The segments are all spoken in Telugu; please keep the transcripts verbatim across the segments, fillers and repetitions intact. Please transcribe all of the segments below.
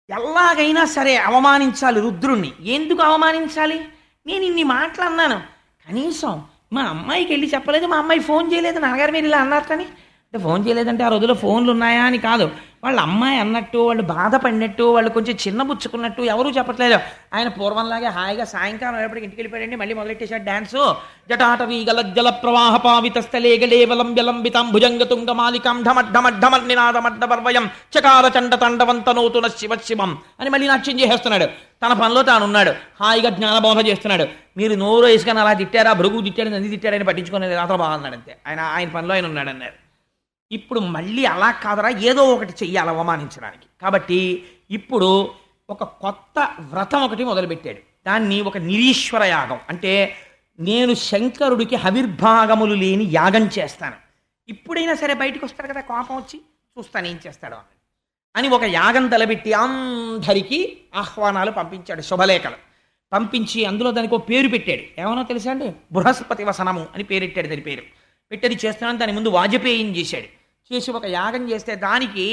ఎలాగైనా సరే అవమానించాలి రుద్రుణ్ణి. ఎందుకు అవమానించాలి? నేను ఇన్ని మాటలు అన్నాను, కనీసం మా అమ్మాయికి వెళ్ళి చెప్పలేదు, మా అమ్మాయి ఫోన్ చేయలేదు, నాన్నగారు మీరు ఇలా అన్నారు కానీ. అంటే ఫోన్ చేయలేదంటే ఆ రోజుల్లో ఫోన్లు ఉన్నాయా అని కాదు, వాళ్ళ అమ్మాయి అన్నట్టు, వాళ్ళు బాధపడినట్టు, వాళ్ళు కొంచెం చిన్నబుచ్చుకున్నట్టు ఎవరూ చెప్పట్లేదు. ఆయన పూర్వంలాగే హాయిగా సాయంకాలం ఎప్పటికి ఇంటికి వెళ్ళిపోయాడండి, మళ్ళీ మొదలెట్టేశాడు డ్యాన్సు. జటాటవీ గలజ్జల ప్రవాహ పావిత స్థలే గలేవలం విలంబితం భుజంగ తుంగ మాలికం ఢమడ్ఢమడ్ఢమర్నినాదమడ్డపర్వయం చకార చండ తండవంతనోతున శివ శివం అని మళ్ళీ నాట్యం చేసేస్తున్నాడు. తన పనిలో తాను ఉన్నాడు, హాయిగా జ్ఞానబోధ చేస్తున్నాడు. మీరు నోరు వేసుకొని అలా తిట్టారా, భృగు తిట్టాడు, నంది తిట్టాడని పట్టించుకునేది రాత్రి బాగున్నాడు అంతే. ఆయన ఆయన పనిలో ఆయన ఉన్నాడు అన్నారు. ఇప్పుడు మళ్ళీ అలా కాదరా, ఏదో ఒకటి చెయ్యాలి అవమానించడానికి. కాబట్టి ఇప్పుడు ఒక కొత్త వ్రతం ఒకటి మొదలుపెట్టాడు. దాన్ని ఒక నిరీశ్వర యాగం అంటే, నేను శంకరుడికి హవిర్భాగములు లేని యాగం చేస్తాను, ఇప్పుడైనా సరే బయటకు వస్తాడు కదా కోపం వచ్చి, చూస్తాను ఏం చేస్తాడు అని అని ఒక యాగం తలబెట్టి అందరికీ ఆహ్వానాలు పంపించాడు, శుభలేఖలు పంపించి అందులో దానికి ఒక పేరు పెట్టాడు. ఏమనో తెలుసా అండి? బృహస్పతి వసనము అని పేరెట్టాడు. దాని పేరు పెట్టేది చేస్తున్నాను. దాని ముందు వాజపేయం చేశాడు. చేసి ఒక యాగం చేస్తే దానికి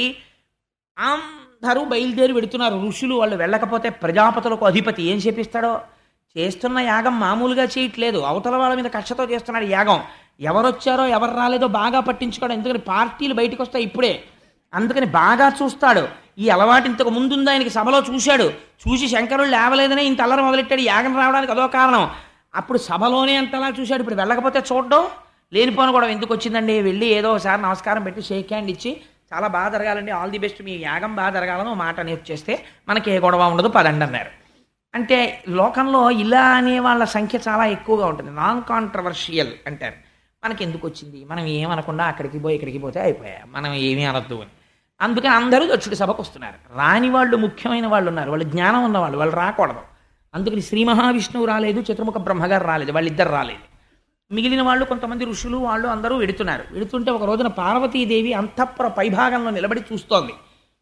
అందరూ బయలుదేరి వెడుతున్నారు. ఋషులు వాళ్ళు వెళ్ళకపోతే ప్రజాపతులకు అధిపతి ఏం చేపిస్తాడో. చేస్తున్న యాగం మామూలుగా చేయట్లేదు, అవతల వాళ్ళ మీద కక్షతో చేస్తున్నాడు యాగం. ఎవరొచ్చారో ఎవరు రాలేదో బాగా పట్టించుకోవడం, ఎందుకని పార్టీలు బయటకు వస్తాయి ఇప్పుడే, అందుకని బాగా చూస్తాడు. ఈ అలవాటు ఇంతకు ముందుంది ఆయనకి, సభలో చూశాడు. చూసి శంకరుడు లేవలేదనే ఇంత అల్లరి మొదలెట్టాడు. యాగం రావడానికి అదో కారణం. అప్పుడు సభలోనే అంతలా చూశాడు. ఇప్పుడు వెళ్ళకపోతే చూడడం, లేనిపోను కూడా ఎందుకు వచ్చిందండి, వెళ్ళి ఏదో ఒకసారి నమస్కారం పెట్టి షేక్ హ్యాండ్ ఇచ్చి చాలా బాగా జరగాలండి, ఆల్ ది బెస్ట్, మీ యాగం బాగా జరగాలని మాట నేర్చేస్తే మనకి ఏ గొడవ ఉండదు పదండి అన్నారు. అంటే లోకంలో ఇలా అనే వాళ్ళ సంఖ్య చాలా ఎక్కువగా ఉంటుంది. నాన్ కాంట్రవర్షియల్ అంటారు. మనకి ఎందుకు వచ్చింది, మనం ఏమనకుండా అక్కడికి పోయి ఇక్కడికి పోతే అయిపోయా, మనం ఏమీ అనద్దు అని. అందుకని అందరూ దక్షుడి సభకు వస్తున్నారు. రాని వాళ్ళు ముఖ్యమైన వాళ్ళు ఉన్నారు, వాళ్ళు జ్ఞానం ఉన్నవాళ్ళు, వాళ్ళు రాకూడదు. అందుకని శ్రీ మహావిష్ణువు రాలేదు, చతుర్ముఖ బ్రహ్మగారు రాలేదు, వాళ్ళిద్దరు రాలేదు. మిగిలిన వాళ్ళు కొంతమంది ఋషులు వాళ్ళు అందరూ వెడుతున్నారు. వెడుతుంటే ఒక రోజున పార్వతీదేవి అంతఃపుర పైభాగంలో నిలబడి చూస్తోంది.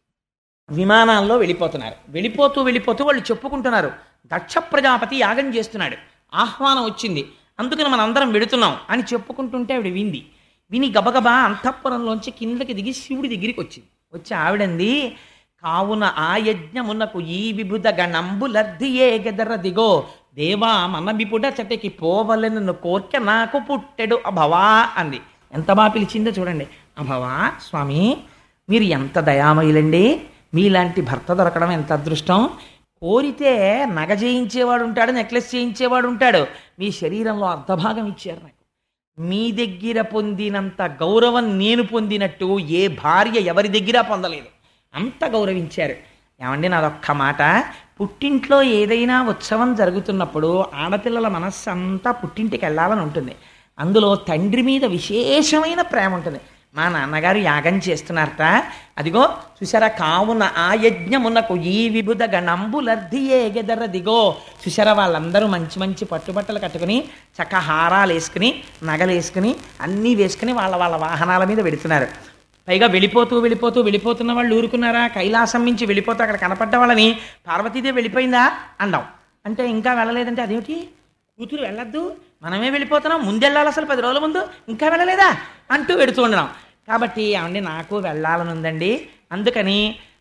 విమానాల్లో వెళ్ళిపోతున్నారు. వెళ్ళిపోతూ వెళ్ళిపోతూ వాళ్ళు చెప్పుకుంటున్నారు, దక్ష ప్రజాపతి యాగం చేస్తున్నాడు, ఆహ్వానం వచ్చింది, అందుకని మనం అందరం వెడుతున్నాం అని చెప్పుకుంటుంటే ఆవిడ వింది. విని గబగబా అంతఃపురంలోంచి కిందకి దిగి శివుడి దగ్గరికి వచ్చింది. వచ్చి ఆవిడంది, కావున ఆ యజ్ఞమునకు ఈ విభుద గణంబులర్ధియే గెదర దిగో దేవా మన విపుడ చటకి పోవలెను కోర్కె నాకు పుట్టెడు అభవా అంది. ఎంత బాగా పిలిచిందో చూడండి. అభవా, స్వామి మీరు ఎంత దయామయులండి, మీలాంటి భర్త దొరకడం ఎంత అదృష్టం. కోరితే నగ చేయించేవాడు ఉంటాడు, నెక్లెస్ చేయించేవాడు ఉంటాడు, మీ శరీరంలో అర్ధభాగం ఇచ్చారు నాకు. మీ దగ్గర పొందినంత గౌరవం నేను పొందినట్టు ఏ భార్య ఎవరి దగ్గర పొందలేదు, అంత గౌరవించారు. ఏమండి నాదొక్క మాట, పుట్టింట్లో ఏదైనా ఉత్సవం జరుగుతున్నప్పుడు ఆడపిల్లల మనస్సు అంతా పుట్టింటికి వెళ్ళాలని ఉంటుంది. అందులో తండ్రి మీద విశేషమైన ప్రేమ ఉంటుంది. మా నాన్నగారు యాగం చేస్తున్నారట, అదిగో చూసారా, కావున ఆ యజ్ఞమునకు ఈ విభుద గణంబులర్ధియే గెదర దిగో. చూసారా, వాళ్ళందరూ మంచి మంచి పట్టుబట్టలు కట్టుకుని చక్క హారాలు వేసుకుని నగలు వేసుకుని అన్నీ వేసుకుని వాళ్ళ వాళ్ళ వాహనాల మీద వెడుతున్నారు. పైగా వెళ్ళిపోతూ వెళ్ళిపోతూ వెళ్ళిపోతున్న వాళ్ళు ఊరుకున్నారా, కైలాసం నుంచి వెళ్ళిపోతూ అక్కడ కనపడ్డ వాళ్ళని పార్వతీదేవి వెళ్ళిపోయిందా అంటాం. అంటే ఇంకా వెళ్ళలేదంటే అదేమిటి, కూతురు వెళ్ళొద్దు, మనమే వెళ్ళిపోతున్నాం, ముందెళ్ళాలి అసలు పది రోజుల ముందు, ఇంకా వెళ్ళలేదా అంటూ వెడుతూ ఉండడం. కాబట్టి ఏమండి నాకు వెళ్ళాలని ఉందండి, అందుకని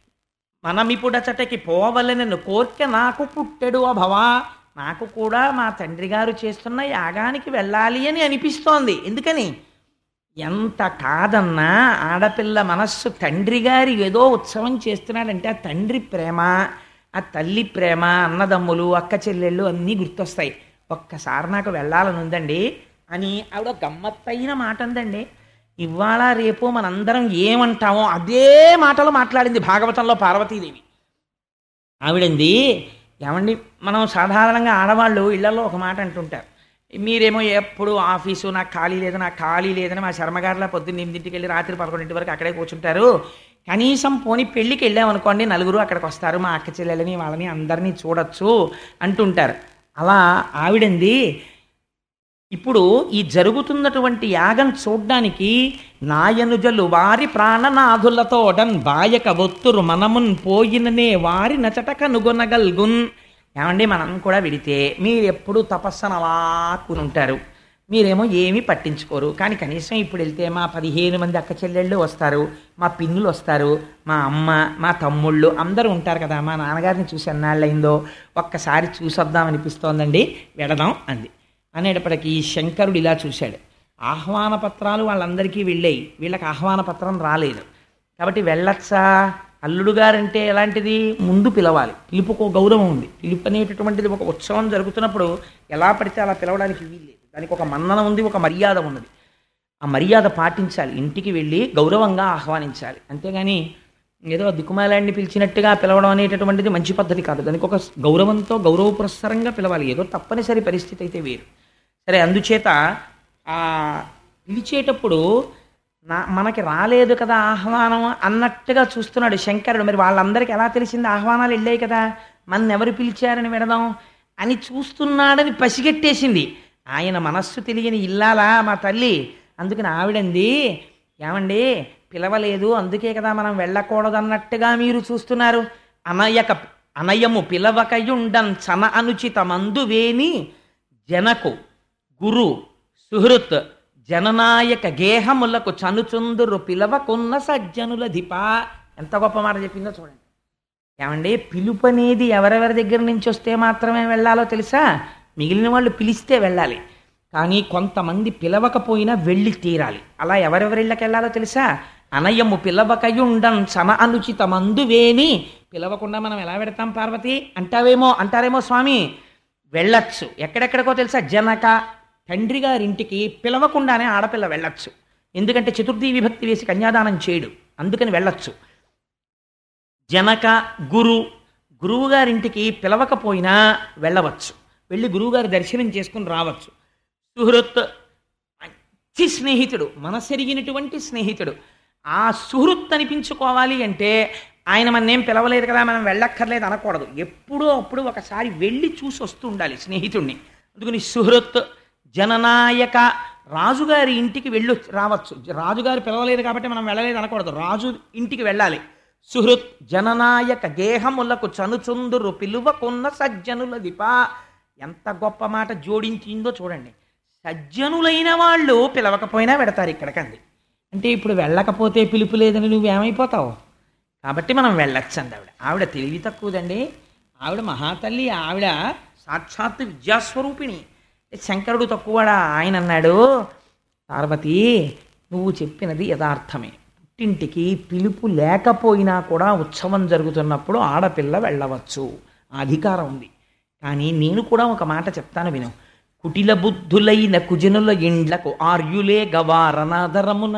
మనమిపుడ చటకి పోవలెనను కోర్కె నాకు పుట్టెడు అభవా, నాకు కూడా మా తండ్రి గారు చేస్తున్న యాగానికి వెళ్ళాలి అని అనిపిస్తోంది. ఎందుకని, ఎంత కాదన్నా ఆడపిల్ల మనస్సు తండ్రి గారి ఏదో ఉత్సవం చేస్తున్నాడంటే ఆ తండ్రి ప్రేమ, ఆ తల్లి ప్రేమ, అన్నదమ్ములు అక్క చెల్లెళ్ళు అన్నీ గుర్తొస్తాయి. ఒక్కసారి నాకు వెళ్ళాలని ఉందండి అని ఆవిడ గమ్మత్తైన మాట అందండి. ఇవాళ రేపు మనందరం ఏమంటామో అదే మాటలు మాట్లాడింది భాగవతంలో పార్వతీదేవి. ఆవిడంది, ఏమండి మనం సాధారణంగా ఆడవాళ్ళు ఇళ్లలో ఒక మాట అంటుంటారు, మీరేమో ఎప్పుడు ఆఫీసు నాకు ఖాళీ లేదు నాకు ఖాళీ లేదని మా శర్మగారిలా పొద్దున్న ఎనిమిదింటికి వెళ్ళి రాత్రి పదకొండింటి వరకు అక్కడే కూర్చుంటారు, కనీసం పోని పెళ్ళికి వెళ్ళామనుకోండి నలుగురు అక్కడికి వస్తారు, మా అక్క చెల్లెలని వాళ్ళని అందరినీ చూడొచ్చు అంటుంటారు. అలా ఆవిడంది, ఇప్పుడు ఈ జరుగుతున్నటువంటి యాగం చూడ్డానికి నాయనుజలు వారి ప్రాణనాథులతోడన్ బాయక ఒత్తురు మనమున్ పోయిననే వారి నచటక నుగొనగల్గున్. ఏమండి మనం కూడా విడితే మీరు ఎప్పుడు తపస్సను అలా కూనుంటారు, మీరేమో ఏమీ పట్టించుకోరు. కానీ కనీసం ఇప్పుడు వెళ్తే మా పదిహేను మంది అక్క చెల్లెళ్ళు వస్తారు, మా పిన్నులు వస్తారు, మా అమ్మ, మా తమ్ముళ్ళు అందరూ ఉంటారు కదా. మా నాన్నగారిని చూసి ఎన్నాళ్ళయిందో, ఒక్కసారి చూసొద్దామనిపిస్తోందండి, వెడదాం అంది. అనేటప్పటికీ శంకరుడు ఇలా చూశాడు. ఆహ్వాన పత్రాలు వాళ్ళందరికీ వెళ్ళాయి, వీళ్ళకి ఆహ్వాన పత్రం రాలేదు. కాబట్టి వెళ్ళొచ్చా? అల్లుడు గారంటే ఎలాంటిది? ముందు పిలవాలి. పిలుపుకు గౌరవం ఉంది. పిలుపు అనేటటువంటిది ఒక ఉత్సవం జరుగుతున్నప్పుడు ఎలా పడితే అలా పిలవడానికి వీల్లేదు. దానికి ఒక మన్నన ఉంది, ఒక మర్యాద ఉన్నది. ఆ మర్యాద పాటించాలి. ఇంటికి వెళ్ళి గౌరవంగా ఆహ్వానించాలి. అంతేగాని ఏదో దిక్కుమాలాడిని పిలిచినట్టుగా పిలవడం అనేటటువంటిది మంచి పద్ధతి కాదు. దానికి ఒక గౌరవంతో గౌరవ పురస్సరంగా పిలవాలి. ఏదో తప్పనిసరి పరిస్థితి అయితే వేరు. సరే, అందుచేత ఆ పిలిచేటప్పుడు నా మనకి రాలేదు కదా ఆహ్వానం అన్నట్టుగా చూస్తున్నాడు శంకరుడు. మరి వాళ్ళందరికీ ఎలా తెలిసింది ఆహ్వానాలు వెళ్ళాయి కదా, మన ఎవరు పిలిచారని విడదాం అని చూస్తున్నాడని పసిగట్టేసింది. ఆయన మనస్సు తెలియని ఇల్లాలా మా తల్లి. అందుకని ఆవిడంది, ఏమండి పిలవలేదు అందుకే కదా మనం వెళ్ళకూడదన్నట్టుగా మీరు చూస్తున్నారు. అనయక అనయము పిలవకయుండన్ చన అనుచితమందువేని జనకు గురు సుహృత్ జననాయక గేహములకు చనుచుందురు పిలవకున్న సజ్జనుల ధిప. ఎంత గొప్ప మాట చెప్పిందో చూడండి. ఏమండి పిలుపు అనేది ఎవరెవరి దగ్గర నుంచి వస్తే మాత్రమే వెళ్ళాలో తెలుసా? మిగిలిన వాళ్ళు పిలిస్తే వెళ్ళాలి, కానీ కొంతమంది పిలవకపోయినా వెళ్ళి తీరాలి. అలా ఎవరెవరిళ్ళకి వెళ్ళాలో తెలుసా? అనయము పిలవకయుండన్ చన అనుచితమందువేని. పిలవకుండా మనం ఎలా పెడతాం పార్వతి అంటావేమో అంటారేమో స్వామి. వెళ్ళచ్చు. ఎక్కడెక్కడికో తెలుసా? జనక తండ్రి గారింటికి పిలవకుండానే ఆడపిల్ల వెళ్ళచ్చు. ఎందుకంటే చతుర్థి విభక్తి వేసి కన్యాదానం చేయడు, అందుకని వెళ్ళచ్చు. జనక గురు గురువుగారింటికి పిలవకపోయినా వెళ్ళవచ్చు, వెళ్ళి గురువుగారి దర్శనం చేసుకుని రావచ్చు. సుహృత్ మంచి స్నేహితుడు, మనసెరిగినటువంటి స్నేహితుడు. ఆ సుహృత్ అనిపించుకోవాలి అంటే ఆయన మననేం పిలవలేదు కదా మనం వెళ్ళక్కర్లేదు అనకూడదు. ఎప్పుడో అప్పుడు ఒకసారి వెళ్ళి చూసి వస్తూ ఉండాలి స్నేహితుడిని. అందుకని సుహృత్ జననాయక, రాజుగారి ఇంటికి వెళ్ళి రావచ్చు. రాజుగారు పిలవలేదు కాబట్టి మనం వెళ్ళలేదు అనకూడదు, రాజు ఇంటికి వెళ్ళాలి. సుహృత్ జననాయక గేహములకు చనుచుందురు పిలువకున్న సజ్జనుల దిప. ఎంత గొప్ప మాట జోడించిందో చూడండి. సజ్జనులైన వాళ్ళు పిలవకపోయినా పెడతారు ఇక్కడికంది. అంటే ఇప్పుడు వెళ్ళకపోతే పిలుపు లేదని నువ్వేమైపోతావు, కాబట్టి మనం వెళ్ళొచ్చండి. ఆవిడ ఆవిడ తెలివి తక్కువదండి. ఆవిడ మహాతల్లి, ఆవిడ సాక్షాత్తు విద్యాస్వరూపిణి. శంకరుడు తక్కువడా? ఆయన అన్నాడు, పార్వతి నువ్వు చెప్పినది యథార్థమే. పుట్టింటికి పిలుపు లేకపోయినా కూడా ఉత్సవం జరుగుతున్నప్పుడు ఆడపిల్ల వెళ్ళవచ్చు, ఆ అధికారం ఉంది. కానీ నేను కూడా ఒక మాట చెప్తాను విను. కుటిల బుద్ధులైన కుజనుల ఇండ్లకు ఆర్యులే గవారనాదరమున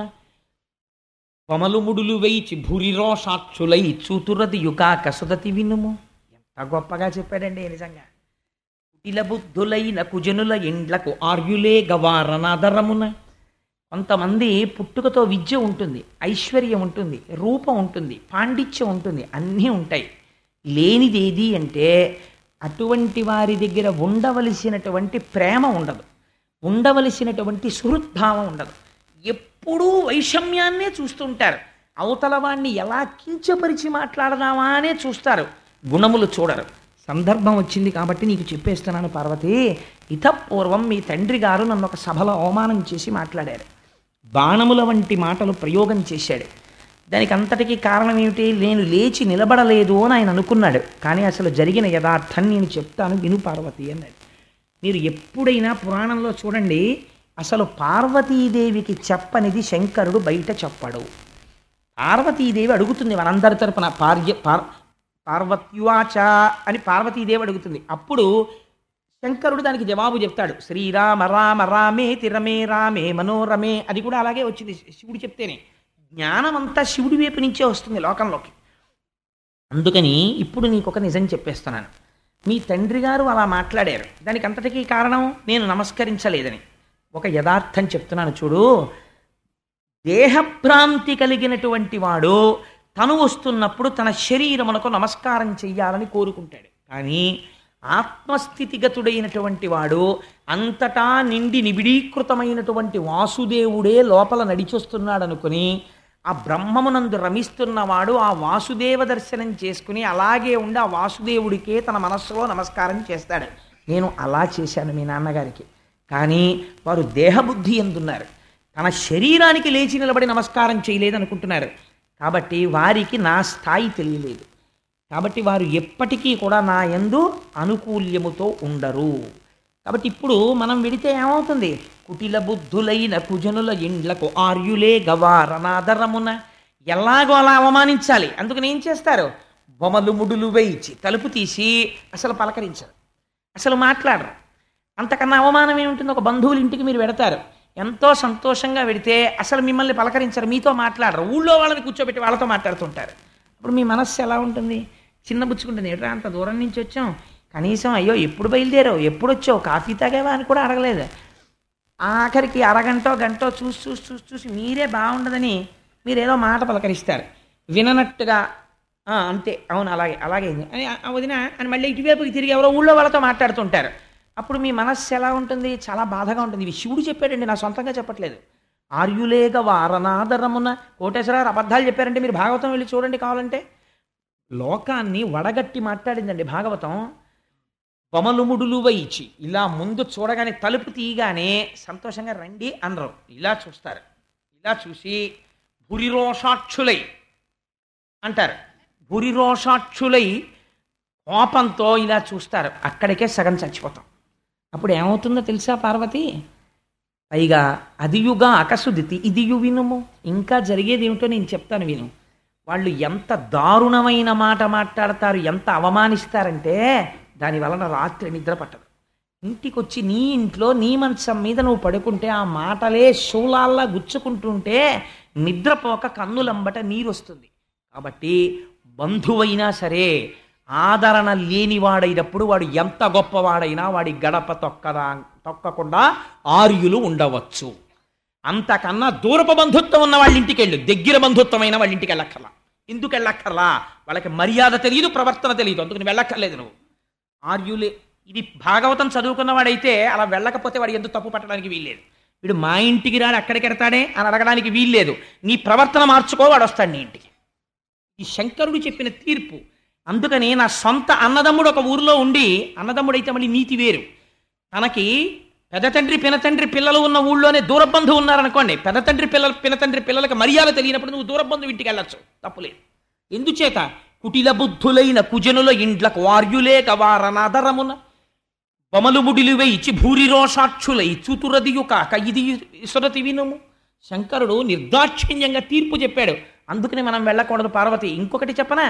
కొమలు ముడులు వేయిచి భూరిరోషాక్షులై చూతురది యుగా కసుదతి వినుము. ఎంత గొప్పగా చెప్పాడండి నిజంగా. కుటిల బుద్ధులైన కుజనుల ఇండ్లకు ఆర్యులే గవారనాదరమున. కొంతమంది పుట్టుకతో విద్య ఉంటుంది, ఐశ్వర్యం ఉంటుంది, రూపం ఉంటుంది, పాండిత్యం ఉంటుంది, అన్నీ ఉంటాయి. లేనిదేది అంటే అటువంటి వారి దగ్గర ఉండవలసినటువంటి ప్రేమ ఉండదు, ఉండవలసినటువంటి సుహృద్భావం ఉండదు. ఎప్పుడూ వైషమ్యాన్నే చూస్తుంటారు. అవతల వాణ్ణి ఎలా కించపరిచి మాట్లాడదామా అనే చూస్తారు, గుణములు చూడరు. సందర్భం వచ్చింది కాబట్టి నీకు చెప్పేస్తున్నాను పార్వతి. ఇతపూర్వం మీ తండ్రి గారు నన్ను ఒక సభలో అవమానం చేసి మాట్లాడారు, బాణముల వంటి మాటలు ప్రయోగం చేశాడు. దానికి అంతటికీ కారణం ఏమిటి? నేను లేచి నిలబడలేదు అని ఆయన అనుకున్నాడు. కానీ అసలు జరిగిన యథార్థం నేను చెప్తాను విను పార్వతి అన్నాడు. మీరు ఎప్పుడైనా పురాణంలో చూడండి, అసలు పార్వతీదేవికి చెప్పనిది శంకరుడు బయట చెప్పడు. పార్వతీదేవి అడుగుతుంది మనందరి తరపున, పార్య పార్ పార్వత్యువాచ అని పార్వతీదేవి అడుగుతుంది. అప్పుడు శంకరుడు దానికి జవాబు చెప్తాడు. శ్రీరామ రామ రామే తిరమే రామే మనోరమే. అది కూడా అలాగే వచ్చింది శివుడు చెప్తేనే. జ్ఞానం అంతా శివుడి వైపు నుంచే వస్తుంది లోకంలోకి. అందుకని ఇప్పుడు నీకు ఒక నిజం చెప్పేస్తున్నాను. మీ తండ్రి గారు అలా మాట్లాడారు, దానికి అంతటికీ కారణం నేను నమస్కరించలేదని. ఒక యథార్థం చెప్తున్నాను చూడు. దేహభ్రాంతి కలిగినటువంటి వాడు తను వస్తున్నప్పుడు తన శరీరమునకు నమస్కారం చెయ్యాలని కోరుకుంటాడు. కానీ ఆత్మస్థితిగతుడైనటువంటి వాడు అంతటా నిండి నిబిడీకృతమైనటువంటి వాసుదేవుడే లోపల నడిచొస్తున్నాడు అనుకుని ఆ బ్రహ్మమునందు రమిస్తున్నవాడు ఆ వాసుదేవ దర్శనం చేసుకుని అలాగే ఉండి ఆ వాసుదేవుడికే తన మనస్సులో నమస్కారం చేస్తాడు. నేను అలా చేశాను మీ నాన్నగారికి. కానీ వారు దేహబుద్ధి ఎందున్నారు, తన శరీరానికి లేచి నిలబడి నమస్కారం చేయలేదనుకుంటున్నారు. కాబట్టి వారికి నా స్థాయి తెలియలేదు. కాబట్టి వారు ఎప్పటికీ కూడా నా యందు అనుకూల్యముతో ఉండరు. కాబట్టి ఇప్పుడు మనం విడితే ఏమవుతుంది? కుటిల బుద్ధులైన కుజనుల ఇండ్లకు ఆర్యులే గవారనాదరమున, ఎలాగో అలా అవమానించాలి. అందుకని ఏం చేస్తారు? బొమలు ముడులు వేయించి తలుపు తీసి అసలు పలకరించరు, అసలు మాట్లాడరు. అంతకన్నా అవమానం ఏముంటుంది? ఒక బంధువుల ఇంటికి మీరు వెడతారు, ఎంతో సంతోషంగా వెడితే అసలు మిమ్మల్ని పలకరించరు, మీతో మాట్లాడరు, ఊళ్ళో వాళ్ళని కూర్చోబెట్టి వాళ్ళతో మాట్లాడుతుంటారు. అప్పుడు మీ మనస్సు ఎలా ఉంటుంది? చిన్న బుచ్చుకుంటుంది. ఏట్రా అంత దూరం నుంచి వచ్చాం, కనీసం అయ్యో ఎప్పుడు బయలుదేరావు, ఎప్పుడు వచ్చావు, కాఫీ తాగేవా అని కూడా అడగలేదు. ఆఖరికి అరగంటో గంటో చూసి చూసి చూసి చూసి మీరే బాగుండదని మీరేదో మాట పలకరిస్తారు. విననట్టుగా అంతే, అవును అలాగే అలాగే అని వదిన అని మళ్ళీ ఇటువైపుకి తిరిగి ఎవరో ఊళ్ళో వాళ్ళతో మాట్లాడుతుంటారు. అప్పుడు మీ మనస్సు ఎలా ఉంటుంది? చాలా బాధగా ఉంటుంది. ఇవి శివుడు చెప్పాడండి, నా సొంతంగా చెప్పట్లేదు. ఆర్యులేగ వారనాదరమున, కోటేశ్వరరావు అబద్ధాలు చెప్పారంటే మీరు భాగవతం వెళ్ళి చూడండి కావాలంటే. లోకాన్ని వడగట్టి మాట్లాడిందండి భాగవతం. బొమలుముడులు వైచి ఇలా ముందు చూడగానే తలుపు తీయగానే సంతోషంగా రండి అనరు, ఇలా చూస్తారు. ఇలా చూసి భురిరోషాక్షులై అంటారు. భురిరోషాక్షులై కోపంతో ఇలా చూస్తారు. అక్కడికే సగం చచ్చిపోతాం. అప్పుడు ఏమవుతుందో తెలుసా పార్వతి? పైగా అదియుగా అకసుదితి ఇదియు వినుము. ఇంకా జరిగేది ఏమిటో నేను చెప్తాను విను. వాళ్ళు ఎంత దారుణమైన మాట మాట్లాడతారు, ఎంత అవమానిస్తారంటే దాని వలన రాత్రి నిద్ర పట్టదు. ఇంటికి వచ్చి నీ ఇంట్లో నీ మంచం మీద నువ్వు పడుకుంటే ఆ మాటలే శూలాల్లా గుచ్చుకుంటుంటే నిద్రపోక కన్నులంబట నీరు వస్తుంది. కాబట్టి బంధువైనా సరే ఆదరణ లేనివాడైనప్పుడు వాడు ఎంత గొప్పవాడైనా వాడి గడప తొక్కదా తొక్కకుండా ఆర్యులు ఉండవచ్చు. అంతకన్నా దూరపు బంధుత్వం ఉన్న వాళ్ళ ఇంటికి వెళ్ళు, దగ్గర బంధుత్వమైన వాళ్ళ ఇంటికి వెళ్ళక్కర్లా. ఎందుకు వెళ్ళక్కర్లా? వాళ్ళకి మర్యాద తెలియదు, ప్రవర్తన తెలియదు, అందుకని వెళ్ళక్కర్లేదు నువ్వు. ఆర్యులే ఇది భాగవతం చదువుకున్నవాడైతే అలా వెళ్ళకపోతే వాడు ఎందుకు తప్పు పట్టడానికి వీల్లేదు. వీడు మా ఇంటికి రాని అక్కడికి వెడతాడే అని అడగడానికి వీల్లేదు. నీ ప్రవర్తన మార్చుకో, వాడు వస్తాడు నీ ఇంటికి. ఈ శంకరుడు చెప్పిన తీర్పు. అందుకని నా సొంత అన్నదమ్ముడు ఒక ఊరిలో ఉండి, అన్నదమ్ముడైతే మళ్ళీ నీతి వేరు. తనకి పెదతండ్రి పినతండ్రి పిల్లలు ఉన్న ఊళ్ళోనే దూరబంధువు ఉన్నారనుకోండి, పెదతండ్రి పిల్లలు పినతండ్రి పిల్లలకి మర్యాద తెలియనప్పుడు నువ్వు దూరబంధువు ఇంటికి వెళ్ళచ్చు, తప్పులేదు. ఎందుచేత? కుటిల బుద్ధులైన కుజనుల ఇండ్లకు వార్యులే కవారనాదరమున బొమలు ముడిలు వేయిచి భూరి రోషాక్షులై చూతురదియు కాక ఇది ఇసురతి వినుము. శంకరుడు నిర్దాక్షిణ్యంగా తీర్పు చెప్పాడు. అందుకని మనం వెళ్ళకూడదు పార్వతి. ఇంకొకటి చెప్పనా?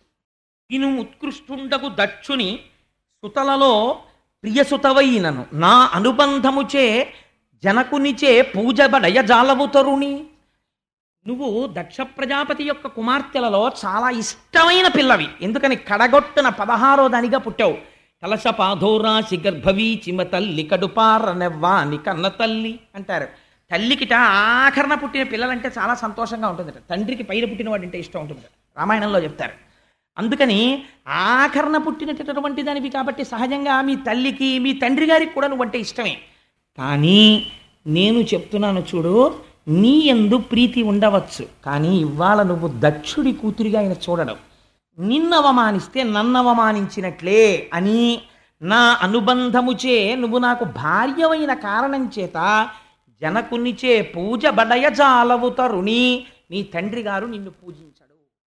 ఇను ఉత్కృష్టుండకు దక్షుని సుతలలో ప్రియసుతవైనను నా అనుబంధముచే జనకునిచే పూజబడయ జాలవు తరుణి. నువ్వు దక్ష ప్రజాపతి యొక్క కుమార్తెలలో చాలా ఇష్టమైన పిల్లవి. ఎందుకని? కడగొట్టున పదహారో దానిగా పుట్టావు. కలశ పాధోరాశి గర్భవీ చిమ తల్లి కడుపారనెవ్వాని కన్న తల్లి అంటారు. తల్లికిట ఆఖరణ పుట్టిన పిల్లలంటే చాలా సంతోషంగా ఉంటుందట, తండ్రికి పైన పుట్టిన వాడంటే ఇష్టం ఉంటుంది, రామాయణంలో చెప్తారు. అందుకని ఆఖరణ పుట్టినటువంటి దానివి కాబట్టి సహజంగా మీ తల్లికి మీ తండ్రి గారికి కూడా నువ్వంటే ఇష్టమే. కానీ నేను చెప్తున్నాను చూడు, నీ యందు ప్రీతి ఉండవచ్చు, కానీ ఇవాళ నువ్వు దక్షుడి కూతురిగా ఆయన చూడడం, నిన్ను అవమానిస్తే నన్ను అవమానించినట్లే అని నా అనుబంధముచే నువ్వు నాకు భార్యవైన కారణం చేత జనకునిచే పూజ బడయ జాలవు తరుణి, నీ తండ్రి గారు నిన్ను పూజించడు.